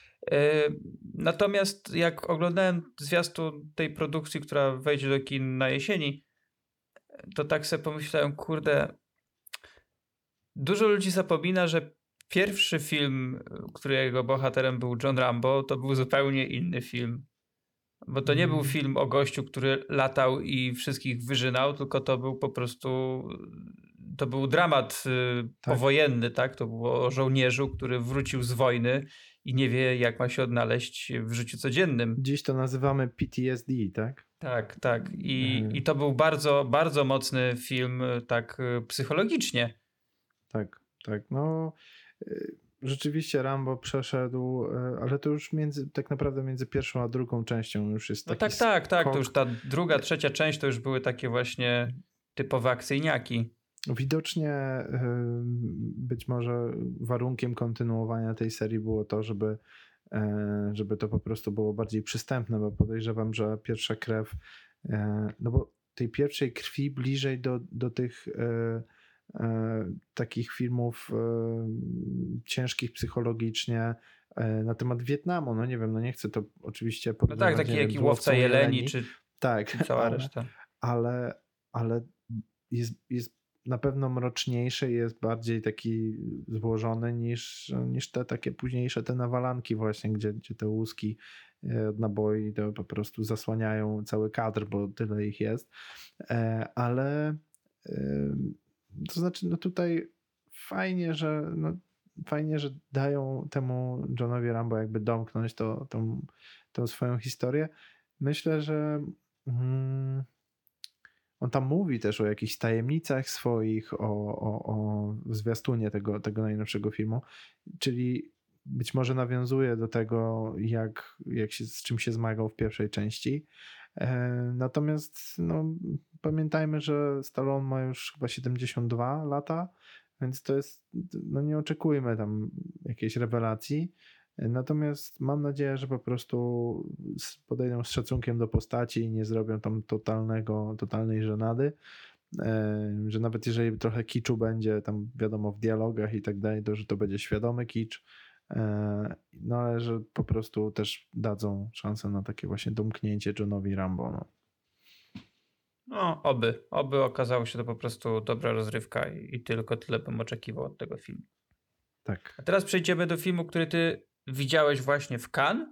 Natomiast jak oglądałem zwiastun tej produkcji, która wejdzie do kin na jesieni, to tak sobie pomyślałem, kurde, dużo ludzi zapomina, że pierwszy film, którego bohaterem był John Rambo, to był zupełnie inny film. Bo to nie mm. był film o gościu, który latał i wszystkich wyżynał, tylko to był po prostu, to był dramat tak. powojenny, tak? To było o żołnierzu, który wrócił z wojny i nie wie, jak ma się odnaleźć w życiu codziennym. Dziś to nazywamy P T S D, tak? Tak, tak. I, mhm. i to był bardzo, bardzo mocny film tak psychologicznie. Tak, tak. No rzeczywiście Rambo przeszedł, ale to już między, tak naprawdę między pierwszą a drugą częścią już jest taki no tak, tak, tak. skok. To już ta druga, trzecia część to już były takie właśnie typowe akcyjniaki. Widocznie być może warunkiem kontynuowania tej serii było to, żeby, żeby to po prostu było bardziej przystępne, bo podejrzewam, że Pierwsza Krew, no bo tej pierwszej krwi bliżej do, do tych takich filmów ciężkich psychologicznie na temat Wietnamu, no nie wiem, no nie chcę to oczywiście porównywać. No tak, taki jak Łowca Jeleni, jeleni, czy, tak, czy cała ale, reszta. Ale, ale jest, jest na pewno mroczniejszy, jest bardziej taki złożony niż, niż te takie późniejsze, te nawalanki właśnie, gdzie, gdzie te łuski od naboi to po prostu zasłaniają cały kadr, bo tyle ich jest. Ale to znaczy, no tutaj fajnie, że no, fajnie, że dają temu Johnowi Rambo jakby domknąć to, tą, tą swoją historię. Myślę, że hmm, on tam mówi też o jakichś tajemnicach swoich, o, o, o zwiastunie tego, tego najnowszego filmu, czyli być może nawiązuje do tego, jak, jak się, z czym się zmagał w pierwszej części. Natomiast no, pamiętajmy, że Stallone ma już chyba siedemdziesiąt dwa lata, więc to jest, no nie oczekujmy tam jakiejś rewelacji. Natomiast mam nadzieję, że po prostu podejdą z szacunkiem do postaci i nie zrobią tam totalnego, totalnej żenady, że nawet jeżeli trochę kiczu będzie tam wiadomo w dialogach i tak dalej, to że to będzie świadomy kicz, no ale że po prostu też dadzą szansę na takie właśnie domknięcie Johnowi Rambo. No. No, oby. Oby okazało się to po prostu dobra rozrywka i, i tylko tyle bym oczekiwał od tego filmu. Tak. A teraz przejdziemy do filmu, który ty widziałeś właśnie w Cannes,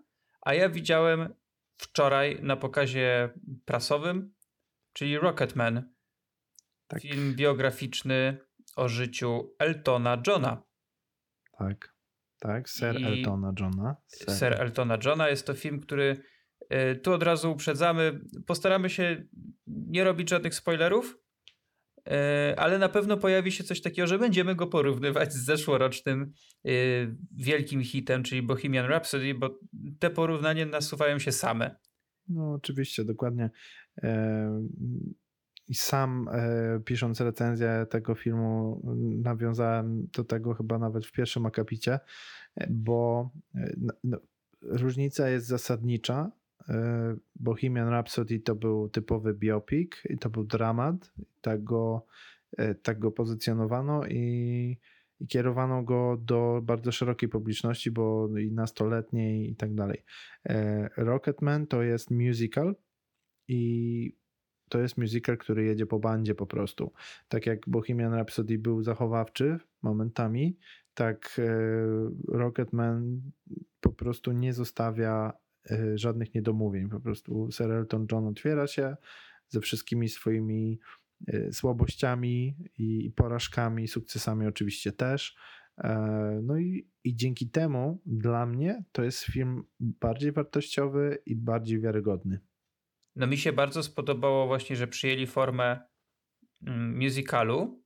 A ja widziałem wczoraj na pokazie prasowym, czyli Rocketman. Tak. Film biograficzny o życiu Eltona Johna. Tak, tak, Sir I Eltona Johna. Sir. Sir Eltona Johna. Jest to film, który y, tu od razu uprzedzamy. Postaramy się nie robić żadnych spoilerów, y, ale na pewno pojawi się coś takiego, że będziemy go porównywać z zeszłorocznym y, wielkim hitem, czyli Bohemian Rhapsody, bo te porównania nasuwają się same. No oczywiście, dokładnie. E, I sam e, pisząc recenzję tego filmu nawiązałem do tego chyba nawet w pierwszym akapicie, bo e, no, różnica jest zasadnicza. E, Bohemian Rhapsody to był typowy biopic i to był dramat. Tak go, e, tak go pozycjonowano i, i kierowano go do bardzo szerokiej publiczności, bo i nastoletniej i tak dalej. E, Rocketman to jest musical i to jest musical, który jedzie po bandzie po prostu. Tak jak Bohemian Rhapsody był zachowawczy momentami, tak Rocketman po prostu nie zostawia żadnych niedomówień. Po prostu Sir Elton John otwiera się ze wszystkimi swoimi słabościami i porażkami, sukcesami oczywiście też. No i, i dzięki temu dla mnie to jest film bardziej wartościowy i bardziej wiarygodny. No mi się bardzo spodobało właśnie, że przyjęli formę musicalu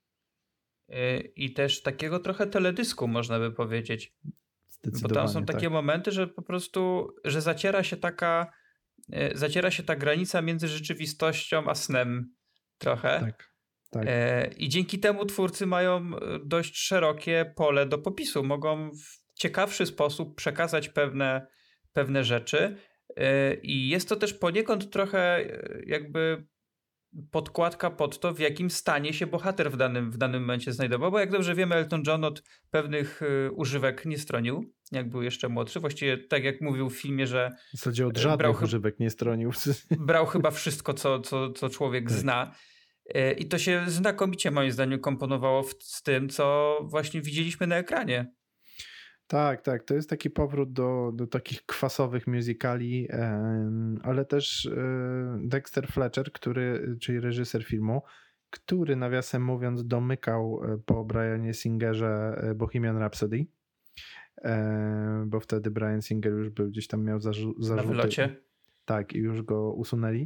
i też takiego trochę teledysku, można by powiedzieć. Bo tam są takie tak. momenty, że po prostu, że zaciera się taka zaciera się ta granica między rzeczywistością a snem trochę. Tak, tak. I dzięki temu twórcy mają dość szerokie pole do popisu. Mogą w ciekawszy sposób przekazać pewne, pewne rzeczy. I jest to też poniekąd trochę jakby podkładka pod to, w jakim stanie się bohater w danym, w danym momencie znajdował, bo jak dobrze wiemy, Elton John od pewnych używek nie stronił, jak był jeszcze młodszy. Właściwie tak jak mówił w filmie, że w zasadzie od żadnych brał, używek nie stronił. Brał chyba wszystko, co, co, co człowiek tak. zna. I to się znakomicie moim zdaniem komponowało w, z tym, co właśnie widzieliśmy na ekranie. Tak, tak. To jest taki powrót do, do takich kwasowych musicali, ale też Dexter Fletcher, który, czyli reżyser filmu, który nawiasem mówiąc domykał po Brianie Singerze Bohemian Rhapsody, bo wtedy Bryan Singer już był gdzieś tam miał zarzu- zarzuty. Na wylocie. Tak, i już go usunęli.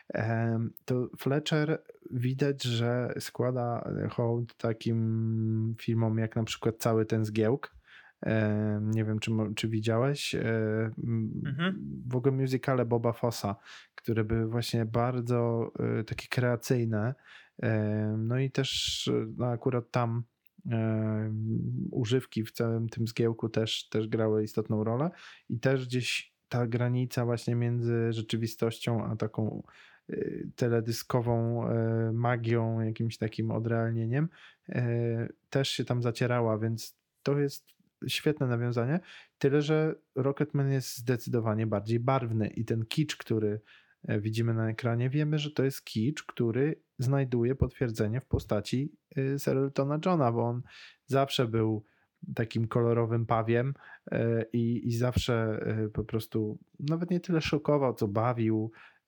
To Fletcher widać, że składa hołd takim filmom jak na przykład Cały ten zgiełk. Nie wiem, czy, czy widziałeś mhm. w ogóle musicale Boba Fossa, które były właśnie bardzo takie kreacyjne. No i też no akurat tam używki w całym tym zgiełku też, też grały istotną rolę i też gdzieś ta granica właśnie między rzeczywistością a taką teledyskową magią, jakimś takim odrealnieniem też się tam zacierała, więc to jest świetne nawiązanie, tyle że Rocketman jest zdecydowanie bardziej barwny i ten kicz, który widzimy na ekranie, wiemy, że to jest kicz, który znajduje potwierdzenie w postaci Sir Eltona Johna, bo on zawsze był takim kolorowym pawiem i, i zawsze po prostu nawet nie tyle szokował, co bawił.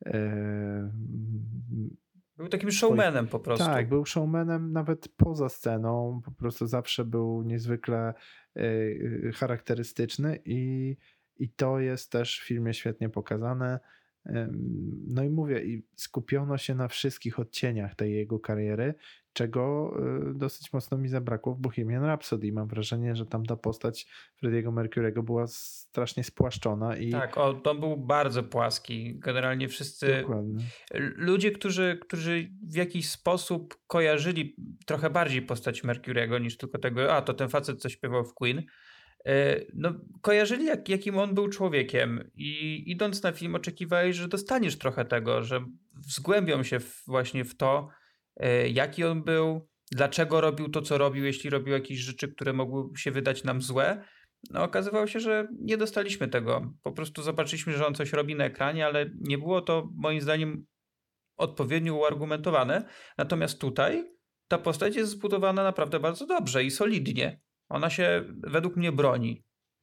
Był takim showmanem po prostu. Tak, był showmanem nawet poza sceną, po prostu zawsze był niezwykle y, charakterystyczny i, i to jest też w filmie świetnie pokazane. No i mówię, i skupiono się na wszystkich odcieniach tej jego kariery, czego dosyć mocno mi zabrakło w Bohemian Rhapsody. Mam wrażenie, że tam ta postać Freddie'ego Mercury'ego była strasznie spłaszczona. I... Tak, o, to był bardzo płaski. Generalnie wszyscy Dokładnie. ludzie, którzy, którzy w jakiś sposób kojarzyli trochę bardziej postać Mercury'ego niż tylko tego, a to ten facet, co śpiewał w Queen, no kojarzyli jak, jakim on był człowiekiem i idąc na film oczekiwali, że dostaniesz trochę tego, że zgłębią się w, właśnie w to, jaki on był, dlaczego robił to, co robił, jeśli robił jakieś rzeczy, które mogły się wydać nam złe. No okazywało się, że nie dostaliśmy tego. Po prostu zobaczyliśmy, że on coś robi na ekranie, ale nie było to moim zdaniem odpowiednio uargumentowane. Natomiast tutaj ta postać jest zbudowana naprawdę bardzo dobrze i solidnie. Ona się według mnie broni.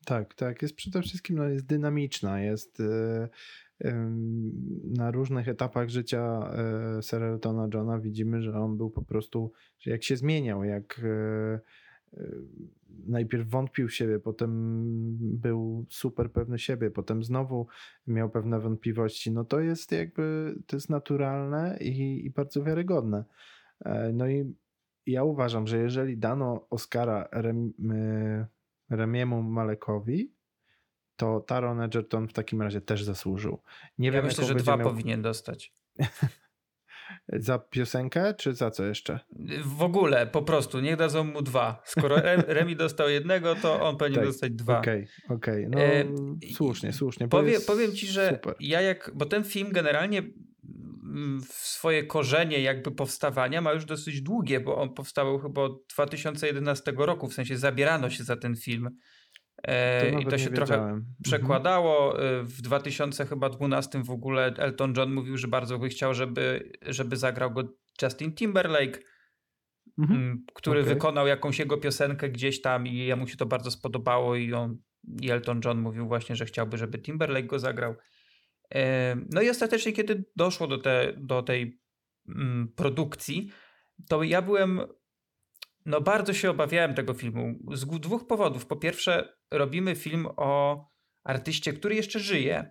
Tak, tak. Jest przede wszystkim no, jest dynamiczna, jest y, y, na różnych etapach życia y, Sir Eltona Johna widzimy, że on był po prostu, że jak się zmieniał, jak y, y, najpierw wątpił w siebie, potem był super pewny siebie, potem znowu miał pewne wątpliwości. No to jest jakby, to jest naturalne i, i bardzo wiarygodne. E, No i ja uważam, że jeżeli dano Oscara Rem, y, Remiemu Malekowi, to Taron Egerton w takim razie też zasłużył. Nie Ja wiem, myślę, jaką że będzie dwa miał powinien dostać. za piosenkę, czy za co jeszcze? W ogóle, po prostu, niech dadzą mu dwa. Skoro Re- Remi dostał jednego, to on powinien Tak, dostać dwa. Okej, okay, okej. Okay. No E, słusznie, słusznie. Powie, powiem ci, że super. ja jak, bo ten film generalnie w swoje korzenie jakby powstawania ma już dosyć długie, bo on powstał chyba od dwa tysiące jedenastego roku, w sensie zabierano się za ten film. E, to I to się trochę wiedziałem. przekładało. W dwa tysiące dwunastym w ogóle Elton John mówił, że bardzo by chciał, żeby, żeby zagrał go Justin Timberlake, mhm. który okay. wykonał jakąś jego piosenkę gdzieś tam i jemu się to bardzo spodobało i on i Elton John mówił właśnie, że chciałby, żeby Timberlake go zagrał. No i ostatecznie, kiedy doszło do, te, do tej mm, produkcji, to ja byłem, no bardzo się obawiałem tego filmu z dwóch powodów. Po pierwsze, robimy film o artyście, który jeszcze żyje,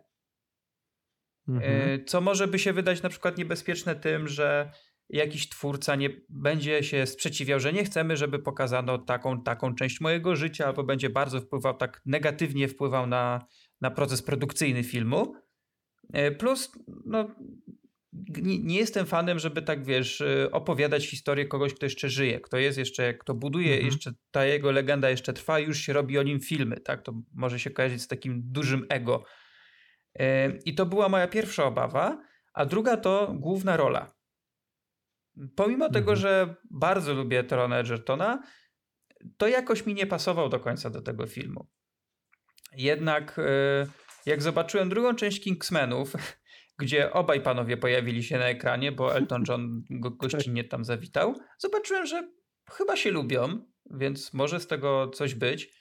mhm. co może by się wydać na przykład niebezpieczne tym, że jakiś twórca nie będzie się sprzeciwiał, że nie chcemy, żeby pokazano taką, taką część mojego życia, albo będzie bardzo wpływał, tak negatywnie wpływał na, na proces produkcyjny filmu. Plus, no, nie, nie jestem fanem, żeby tak, wiesz, opowiadać historię kogoś, kto jeszcze żyje, kto jest jeszcze, kto buduje, mhm. jeszcze ta jego legenda jeszcze trwa i już się robi o nim filmy, tak? To może się kojarzyć z takim dużym ego. I to była moja pierwsza obawa, a druga to główna rola. Pomimo mhm. tego, że bardzo lubię Tarona Egertona, to jakoś mi nie pasował do końca do tego filmu. Jednak jak zobaczyłem drugą część Kingsmanów, gdzie obaj panowie pojawili się na ekranie, bo Elton John go gościnnie tam zawitał, zobaczyłem, że chyba się lubią, więc może z tego coś być.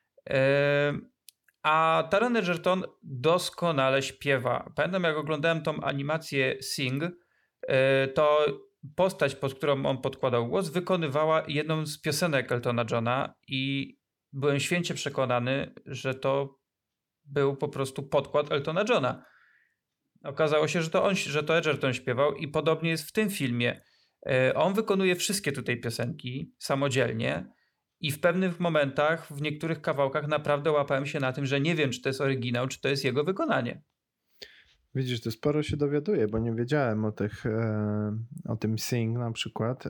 A Taron Egerton doskonale śpiewa. Pamiętam, jak oglądałem tą animację Sing, to postać, pod którą on podkładał głos, wykonywała jedną z piosenek Eltona Johna i byłem święcie przekonany, że to był po prostu podkład Eltona Johna. Okazało się, że to on, że to Egerton śpiewał i podobnie jest w tym filmie. On wykonuje wszystkie tutaj piosenki samodzielnie i w pewnych momentach, w niektórych kawałkach naprawdę łapałem się na tym, że nie wiem, czy to jest oryginał, czy to jest jego wykonanie. Widzisz, to sporo się dowiaduję, bo nie wiedziałem o tych, o tym Sing na przykład.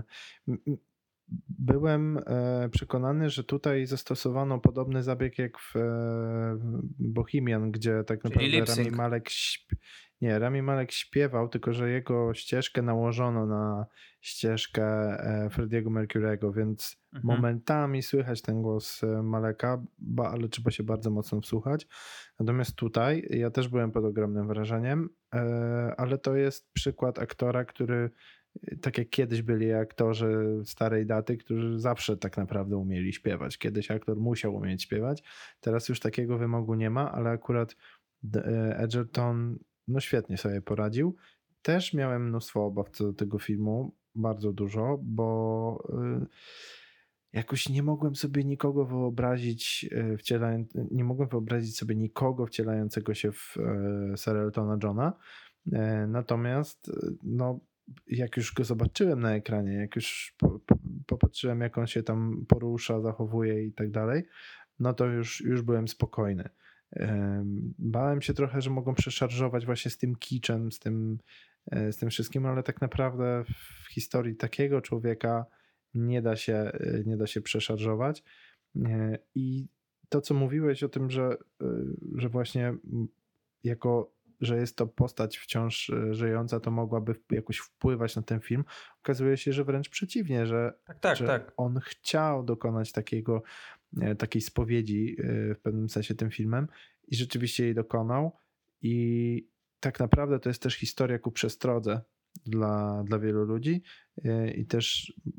Byłem przekonany, że tutaj zastosowano podobny zabieg jak w Bohemian, gdzie tak naprawdę Rami Malek śp... nie, Rami Malek śpiewał, tylko że jego ścieżkę nałożono na ścieżkę Freddie'ego Mercury'ego, więc mhm. momentami słychać ten głos Maleka, ale trzeba się bardzo mocno wsłuchać. Natomiast tutaj ja też byłem pod ogromnym wrażeniem, ale to jest przykład aktora, który tak jak kiedyś byli aktorzy starej daty, którzy zawsze tak naprawdę umieli śpiewać. Kiedyś aktor musiał umieć śpiewać, teraz już takiego wymogu nie ma, ale akurat Egerton no świetnie sobie poradził. Też miałem mnóstwo obaw co do tego filmu, bardzo dużo, bo jakoś nie mogłem sobie nikogo wyobrazić wcielając, nie mogłem wyobrazić sobie nikogo wcielającego się w Sir Eltona Johna. Natomiast no jak już go zobaczyłem na ekranie, jak już po, po, popatrzyłem, jak on się tam porusza, zachowuje i tak dalej, no to już, już byłem spokojny. Bałem się trochę, że mogą przeszarżować właśnie z tym kiczem, z tym, z tym wszystkim, ale tak naprawdę w historii takiego człowieka nie da się, nie da się przeszarżować. I to, co mówiłeś o tym, że, że właśnie jako że jest to postać wciąż żyjąca, to mogłaby jakoś wpływać na ten film. Okazuje się, że wręcz przeciwnie, że, tak, tak, że tak. on chciał dokonać takiego, takiej spowiedzi w pewnym sensie tym filmem i rzeczywiście jej dokonał. I tak naprawdę to jest też historia ku przestrodze dla, dla wielu ludzi i też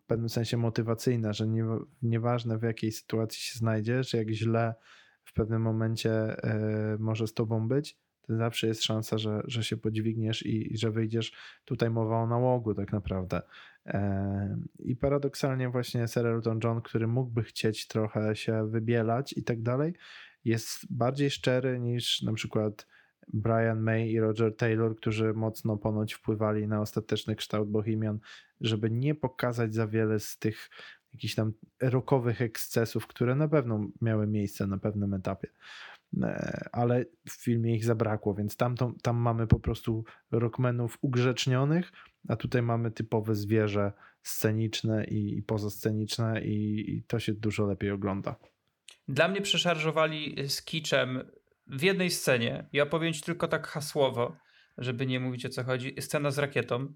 pewnym sensie motywacyjna, że nie, nieważne w jakiej sytuacji się znajdziesz, jak źle w pewnym momencie y, może z tobą być, to zawsze jest szansa, że, że się podźwigniesz i, i że wyjdziesz. Tutaj mowa o nałogu tak naprawdę. E, I paradoksalnie właśnie Sir Elton John, który mógłby chcieć trochę się wybielać i tak dalej, jest bardziej szczery niż na przykład Brian May i Roger Taylor, którzy mocno ponoć wpływali na ostateczny kształt Bohemian, żeby nie pokazać za wiele z tych jakichś tam rockowych ekscesów, które na pewno miały miejsce na pewnym etapie. Ale w filmie ich zabrakło, więc tam, to, tam mamy po prostu rockmenów ugrzecznionych, a tutaj mamy typowe zwierzę sceniczne i, i pozasceniczne i, i to się dużo lepiej ogląda. Dla mnie przeszarżowali z kiczem w jednej scenie. Ja opowiem ci tylko tak hasłowo, żeby nie mówić o co chodzi. Scena z rakietą.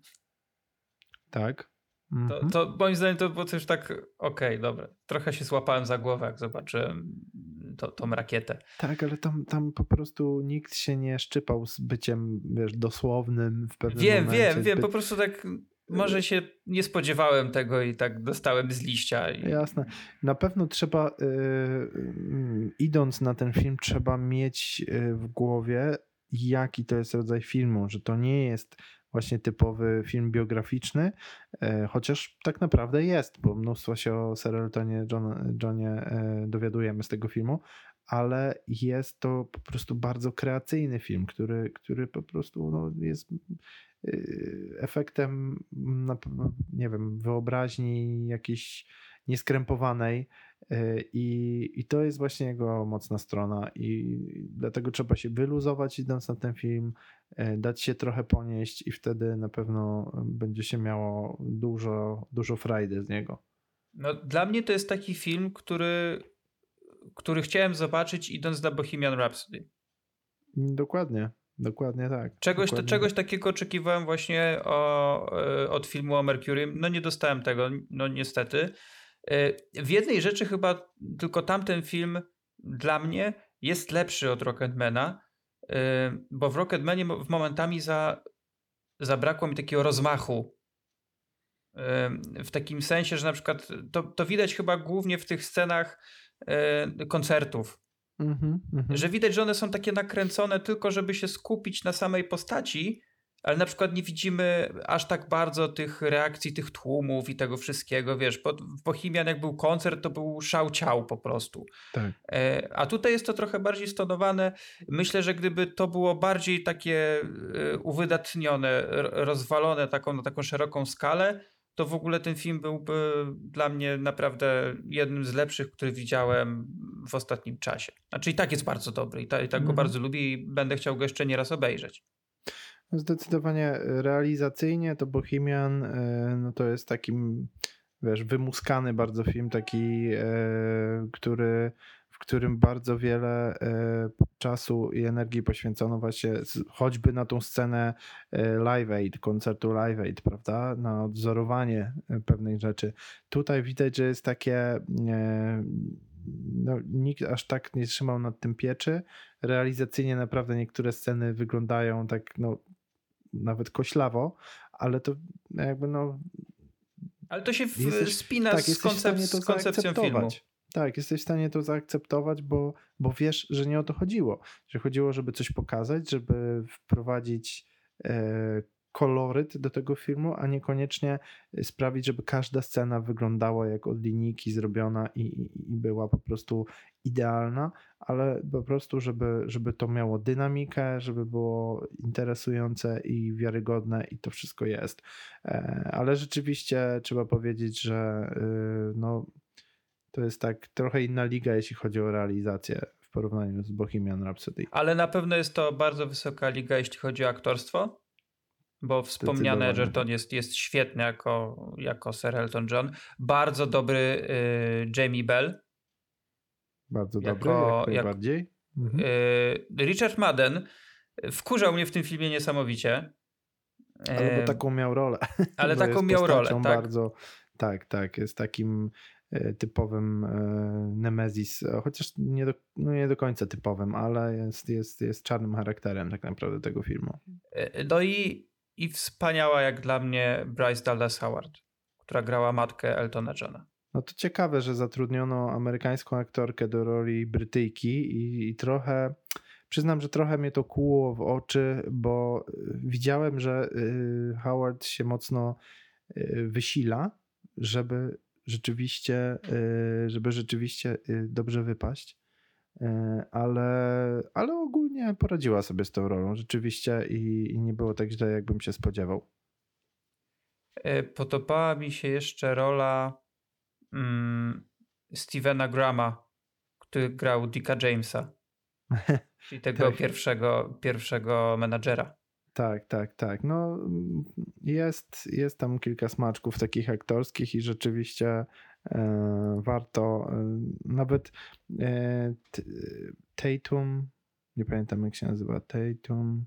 Tak. To, to moim zdaniem to było coś tak, okej, okay, dobra. Trochę się złapałem za głowę, jak zobaczyłem to, tą rakietę. Tak, ale tam, tam po prostu nikt się nie szczypał z byciem, wiesz, dosłownym w pewnym wiem, momencie. Wiem, wiem, wiem. Po prostu tak może się nie spodziewałem tego i tak dostałem z liścia. I... Jasne. Na pewno trzeba, yy, idąc na ten film, trzeba mieć yy, w głowie, jaki to jest rodzaj filmu, że to nie jest właśnie typowy film biograficzny, chociaż tak naprawdę jest, bo mnóstwo się o Sir Eltonie John, Johnie dowiadujemy z tego filmu, ale jest to po prostu bardzo kreacyjny film, który, który po prostu no, jest efektem, nie wiem, wyobraźni jakiejś nieskrępowanej i, i to jest właśnie jego mocna strona i dlatego trzeba się wyluzować idąc na ten film, dać się trochę ponieść i wtedy na pewno będzie się miało dużo, dużo frajdy z niego. No, dla mnie to jest taki film, który, który chciałem zobaczyć idąc na Bohemian Rhapsody. Dokładnie. Dokładnie tak. Czegoś, Dokładnie to, czegoś tak. takiego oczekiwałem właśnie o, od filmu o Mercury. No nie dostałem tego, no niestety. W jednej rzeczy chyba tylko tamten film dla mnie jest lepszy od Rocketmana, bo w Rocketmanie w momentami za, zabrakło mi takiego rozmachu. W takim sensie, że na przykład to, to widać chyba głównie w tych scenach koncertów. Mm-hmm, mm-hmm. Że widać, że one są takie nakręcone tylko, żeby się skupić na samej postaci, ale na przykład nie widzimy aż tak bardzo tych reakcji, tych tłumów i tego wszystkiego, wiesz, pod, w Bohemian jak był koncert, to był szał ciał po prostu. Tak. E, a tutaj jest to trochę bardziej stonowane. Myślę, że gdyby to było bardziej takie e, uwydatnione, rozwalone taką, na taką szeroką skalę, to w ogóle ten film byłby dla mnie naprawdę jednym z lepszych, który widziałem w ostatnim czasie. Znaczy i tak jest bardzo dobry i, ta, i tak mm-hmm. go bardzo lubię i będę chciał go jeszcze nieraz obejrzeć. Zdecydowanie realizacyjnie to Bohemian no to jest takim, wiesz, wymuskany bardzo film, taki, który, w którym bardzo wiele czasu i energii poświęcono właśnie choćby na tą scenę Live Aid, koncertu Live Aid, prawda, na odzorowanie pewnych rzeczy. Tutaj widać, że jest takie, no, nikt aż tak nie trzymał nad tym pieczy. Realizacyjnie naprawdę niektóre sceny wyglądają tak, no, nawet koślawo, ale to jakby no... Ale to się w, jesteś, spina tak, z, koncept, z koncepcją filmu. Tak, jesteś w stanie to zaakceptować, bo, bo wiesz, że nie o to chodziło. Że chodziło, żeby coś pokazać, żeby wprowadzić e, koloryt do tego filmu, a niekoniecznie sprawić, żeby każda scena wyglądała jak od linijki zrobiona i, i, i była po prostu idealna, ale po prostu, żeby, żeby to miało dynamikę, żeby było interesujące i wiarygodne i to wszystko jest. Ale rzeczywiście trzeba powiedzieć, że no, to jest tak trochę inna liga, jeśli chodzi o realizację w porównaniu z Bohemian Rhapsody. Ale na pewno jest to bardzo wysoka liga, jeśli chodzi o aktorstwo, bo wspomniany Edgerton jest, jest świetny jako, jako Sir Elton John. Bardzo dobry y, Jamie Bell. Bardzo dobry, jako, jak najbardziej. Jak, mhm. y, Richard Madden wkurzał mnie w tym filmie niesamowicie. Ale bo taką miał rolę. Ale taką miał rolę, tak. Bardzo, tak, tak, jest takim typowym Nemesis, chociaż nie do, no nie do końca typowym, ale jest, jest, jest czarnym charakterem tak naprawdę tego filmu. No i, i wspaniała jak dla mnie Bryce Dallas Howard, która grała matkę Eltona Johna. No to ciekawe, że zatrudniono amerykańską aktorkę do roli Brytyjki i, i trochę, przyznam, że trochę mnie to kłuło w oczy, bo widziałem, że Howard się mocno wysila, żeby rzeczywiście, żeby rzeczywiście dobrze wypaść, ale, ale ogólnie poradziła sobie z tą rolą rzeczywiście i, i nie było tak źle, jakbym się spodziewał. Podobała mi się jeszcze rola mm, Stevena Grahama, który grał Dicka Jamesa, czyli tego tak. pierwszego, pierwszego menadżera. Tak, tak, tak. No jest, jest tam kilka smaczków takich aktorskich i rzeczywiście e, warto e, nawet e, t, Tatum, nie pamiętam jak się nazywa, Tatum,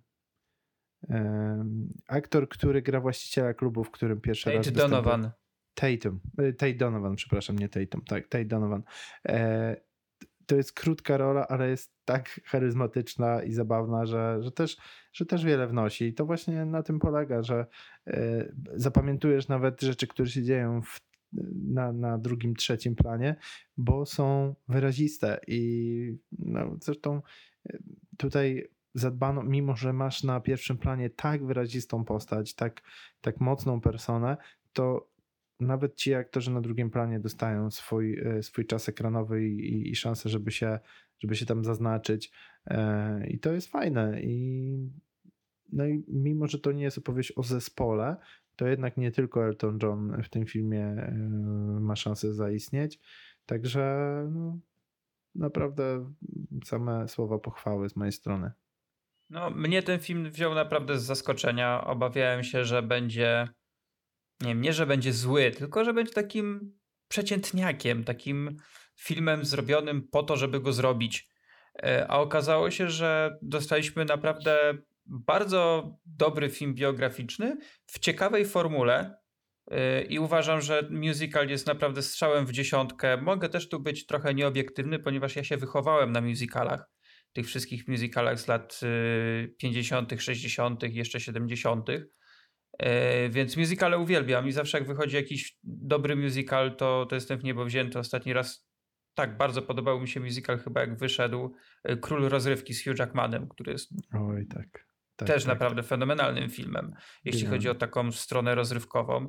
e, aktor, który gra właściciela klubu, w którym pierwszy Tate raz Donovan. występuje. Tatum, Tate Donovan, przepraszam, nie Tatum, tak, Tate Donovan. E, to jest krótka rola, ale jest tak charyzmatyczna i zabawna, że, że, też, że też wiele wnosi. I to właśnie na tym polega, że e, zapamiętujesz nawet rzeczy, które się dzieją w, na, na drugim, trzecim planie, bo są wyraziste. I no, zresztą tutaj zadbano, mimo że masz na pierwszym planie tak wyrazistą postać, tak, tak mocną personę, to nawet ci aktorzy na drugim planie dostają swój, swój czas ekranowy i, i szansę, żeby się, żeby się tam zaznaczyć. I to jest fajne. I, no i mimo, że to nie jest opowieść o zespole, to jednak nie tylko Elton John w tym filmie ma szansę zaistnieć. Także no, naprawdę same słowa pochwały z mojej strony. No, mnie ten film wziął naprawdę z zaskoczenia. Obawiałem się, że będzie Nie, nie, że będzie zły, tylko że będzie takim przeciętniakiem, takim filmem zrobionym po to, żeby go zrobić. A okazało się, że dostaliśmy naprawdę bardzo dobry film biograficzny w ciekawej formule i uważam, że musical jest naprawdę strzałem w dziesiątkę. Mogę też tu być trochę nieobiektywny, ponieważ ja się wychowałem na musicalach, tych wszystkich musicalach z lat pięćdziesiątych, sześćdziesiątych, jeszcze siedemdziesiątych. Więc musicale uwielbiam i zawsze jak wychodzi jakiś dobry musical, to, to jestem w niebo wzięty. Ostatni raz tak bardzo podobał mi się musical chyba jak wyszedł Król Rozrywki z Hugh Jackmanem, który jest Oj, tak, tak, też tak, naprawdę tak. fenomenalnym filmem, jeśli Genialny. chodzi o taką stronę rozrywkową.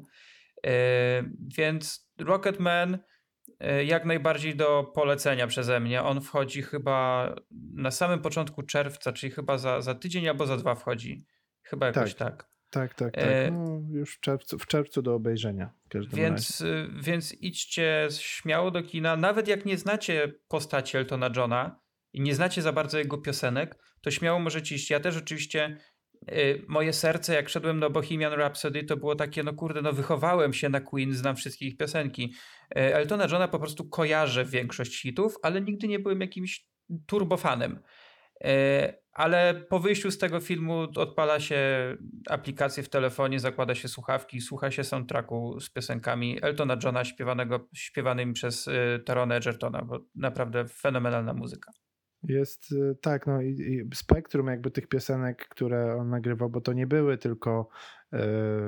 Więc Rocketman jak najbardziej do polecenia przeze mnie. On wchodzi chyba na samym początku czerwca, czyli chyba za, za tydzień albo za dwa wchodzi. Chyba jakoś tak. tak. Tak, tak, tak. No, już w czerwcu, w czerwcu do obejrzenia. W każdym więc, razie. więc idźcie śmiało do kina. Nawet jak nie znacie postaci Eltona Johna i nie znacie za bardzo jego piosenek, to śmiało możecie iść. Ja też oczywiście y, moje serce, jak szedłem do Bohemian Rhapsody, to było takie, no kurde, no wychowałem się na Queen, znam wszystkie ich piosenki. Y, Eltona Johna po prostu kojarzę większość hitów, ale nigdy nie byłem jakimś turbofanem. Ale po wyjściu z tego filmu odpala się aplikację w telefonie, zakłada się słuchawki, słucha się soundtracku z piosenkami Eltona Johna śpiewanego, śpiewanymi przez Tarona Egertona, bo naprawdę fenomenalna muzyka. Jest tak, no i, i spektrum jakby tych piosenek, które on nagrywał, bo to nie były tylko yy,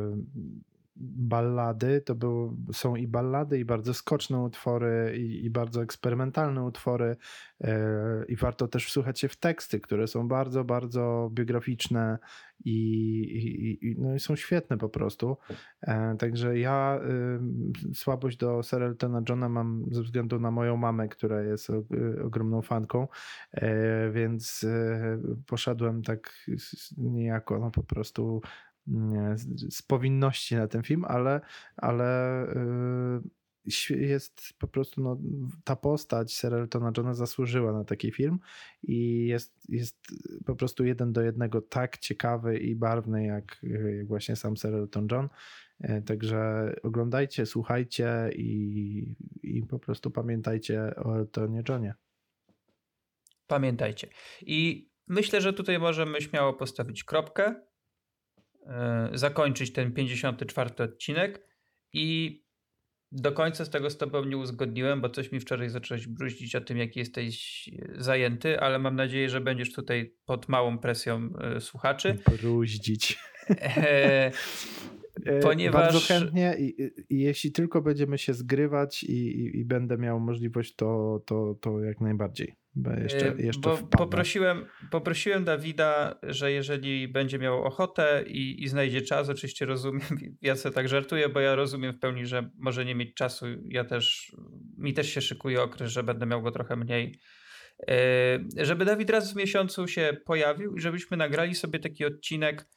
ballady, to były, są i ballady, i bardzo skoczne utwory, i, i bardzo eksperymentalne utwory yy, i warto też wsłuchać się w teksty, które są bardzo, bardzo biograficzne i, i, i, no i są świetne po prostu. E, także ja y, słabość do Sir Eltona Johna mam ze względu na moją mamę, która jest o, y, ogromną fanką, e, więc y, poszedłem tak niejako, no po prostu z, z powinności na ten film, ale, ale y, jest po prostu, no, ta postać Sir Eltona Johna zasłużyła na taki film i jest, jest po prostu jeden do jednego tak ciekawy i barwny jak, jak właśnie sam Sir Elton John. Także oglądajcie, słuchajcie i, i po prostu pamiętajcie o Eltonie Johnie. Pamiętajcie. I myślę, że tutaj możemy śmiało postawić kropkę, yy, zakończyć ten pięćdziesiąty czwarty odcinek i do końca z tego z tobą nie uzgodniłem, bo coś mi wczoraj zacząłeś bruździć o tym, jaki jesteś zajęty, ale mam nadzieję, że będziesz tutaj pod małą presją y, słuchaczy. Bruździć. E, Ponieważ... Bardzo chętnie i, i, i jeśli tylko będziemy się zgrywać i, i, i będę miał możliwość, to, to, to jak najbardziej. Bo jeszcze, jeszcze Bo poprosiłem, poprosiłem Dawida, że jeżeli będzie miał ochotę i, i znajdzie czas, oczywiście rozumiem, ja sobie tak żartuję, bo ja rozumiem w pełni, że może nie mieć czasu, ja też, mi też się szykuje okres, że będę miał go trochę mniej. Żeby Dawid raz w miesiącu się pojawił i żebyśmy nagrali sobie taki odcinek,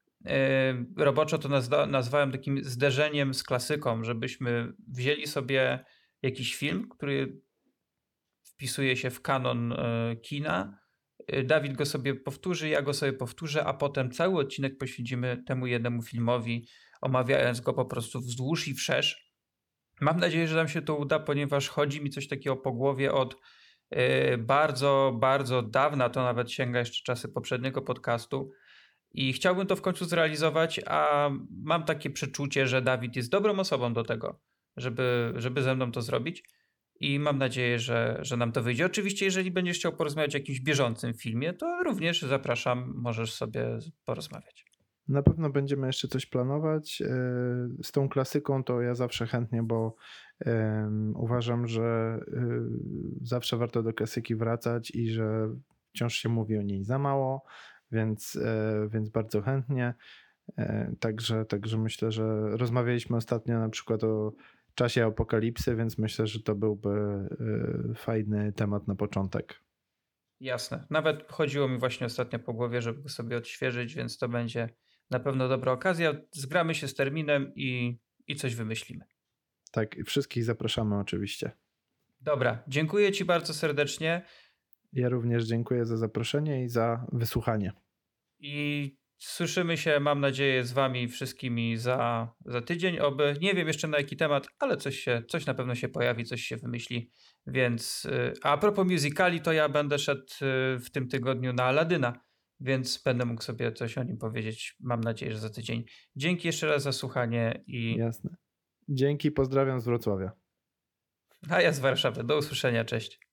roboczo to nazwa, nazwałem takim zderzeniem z klasyką, żebyśmy wzięli sobie jakiś film, który wpisuje się w kanon kina, Dawid go sobie powtórzy, ja go sobie powtórzę, a potem cały odcinek poświęcimy temu jednemu filmowi, omawiając go po prostu wzdłuż i wszerz. Mam nadzieję, że nam się to uda, ponieważ chodzi mi coś takiego po głowie od bardzo, bardzo dawna, to nawet sięga jeszcze czasy poprzedniego podcastu i chciałbym to w końcu zrealizować, a mam takie przeczucie, że Dawid jest dobrą osobą do tego, żeby, żeby ze mną to zrobić i mam nadzieję, że, że nam to wyjdzie. Oczywiście, jeżeli będziesz chciał porozmawiać o jakimś bieżącym filmie, to również zapraszam, możesz sobie porozmawiać. Na pewno będziemy jeszcze coś planować. Z tą klasyką to ja zawsze chętnie, bo um, uważam, że um, zawsze warto do klasyki wracać i że wciąż się mówi o niej za mało, więc, um, więc bardzo chętnie. Um, także, także myślę, że rozmawialiśmy ostatnio na przykład o czasie apokalipsy, więc myślę, że to byłby um, fajny temat na początek. Jasne. Nawet chodziło mi właśnie ostatnio po głowie, żeby go sobie odświeżyć, więc to będzie na pewno dobra okazja. Zgramy się z terminem i, i coś wymyślimy. Tak, wszystkich zapraszamy oczywiście. Dobra, dziękuję Ci bardzo serdecznie. Ja również dziękuję za zaproszenie i za wysłuchanie. I słyszymy się, mam nadzieję, z Wami wszystkimi za, za tydzień. Oby, nie wiem jeszcze na jaki temat, ale coś, się, coś na pewno się pojawi, coś się wymyśli. Więc a propos musicali, to ja będę szedł w tym tygodniu na Aladyna. Więc będę mógł sobie coś o nim powiedzieć. Mam nadzieję, że za tydzień. Dzięki jeszcze raz za słuchanie. I... Jasne. Dzięki, pozdrawiam z Wrocławia. A ja z Warszawy. Do usłyszenia, cześć.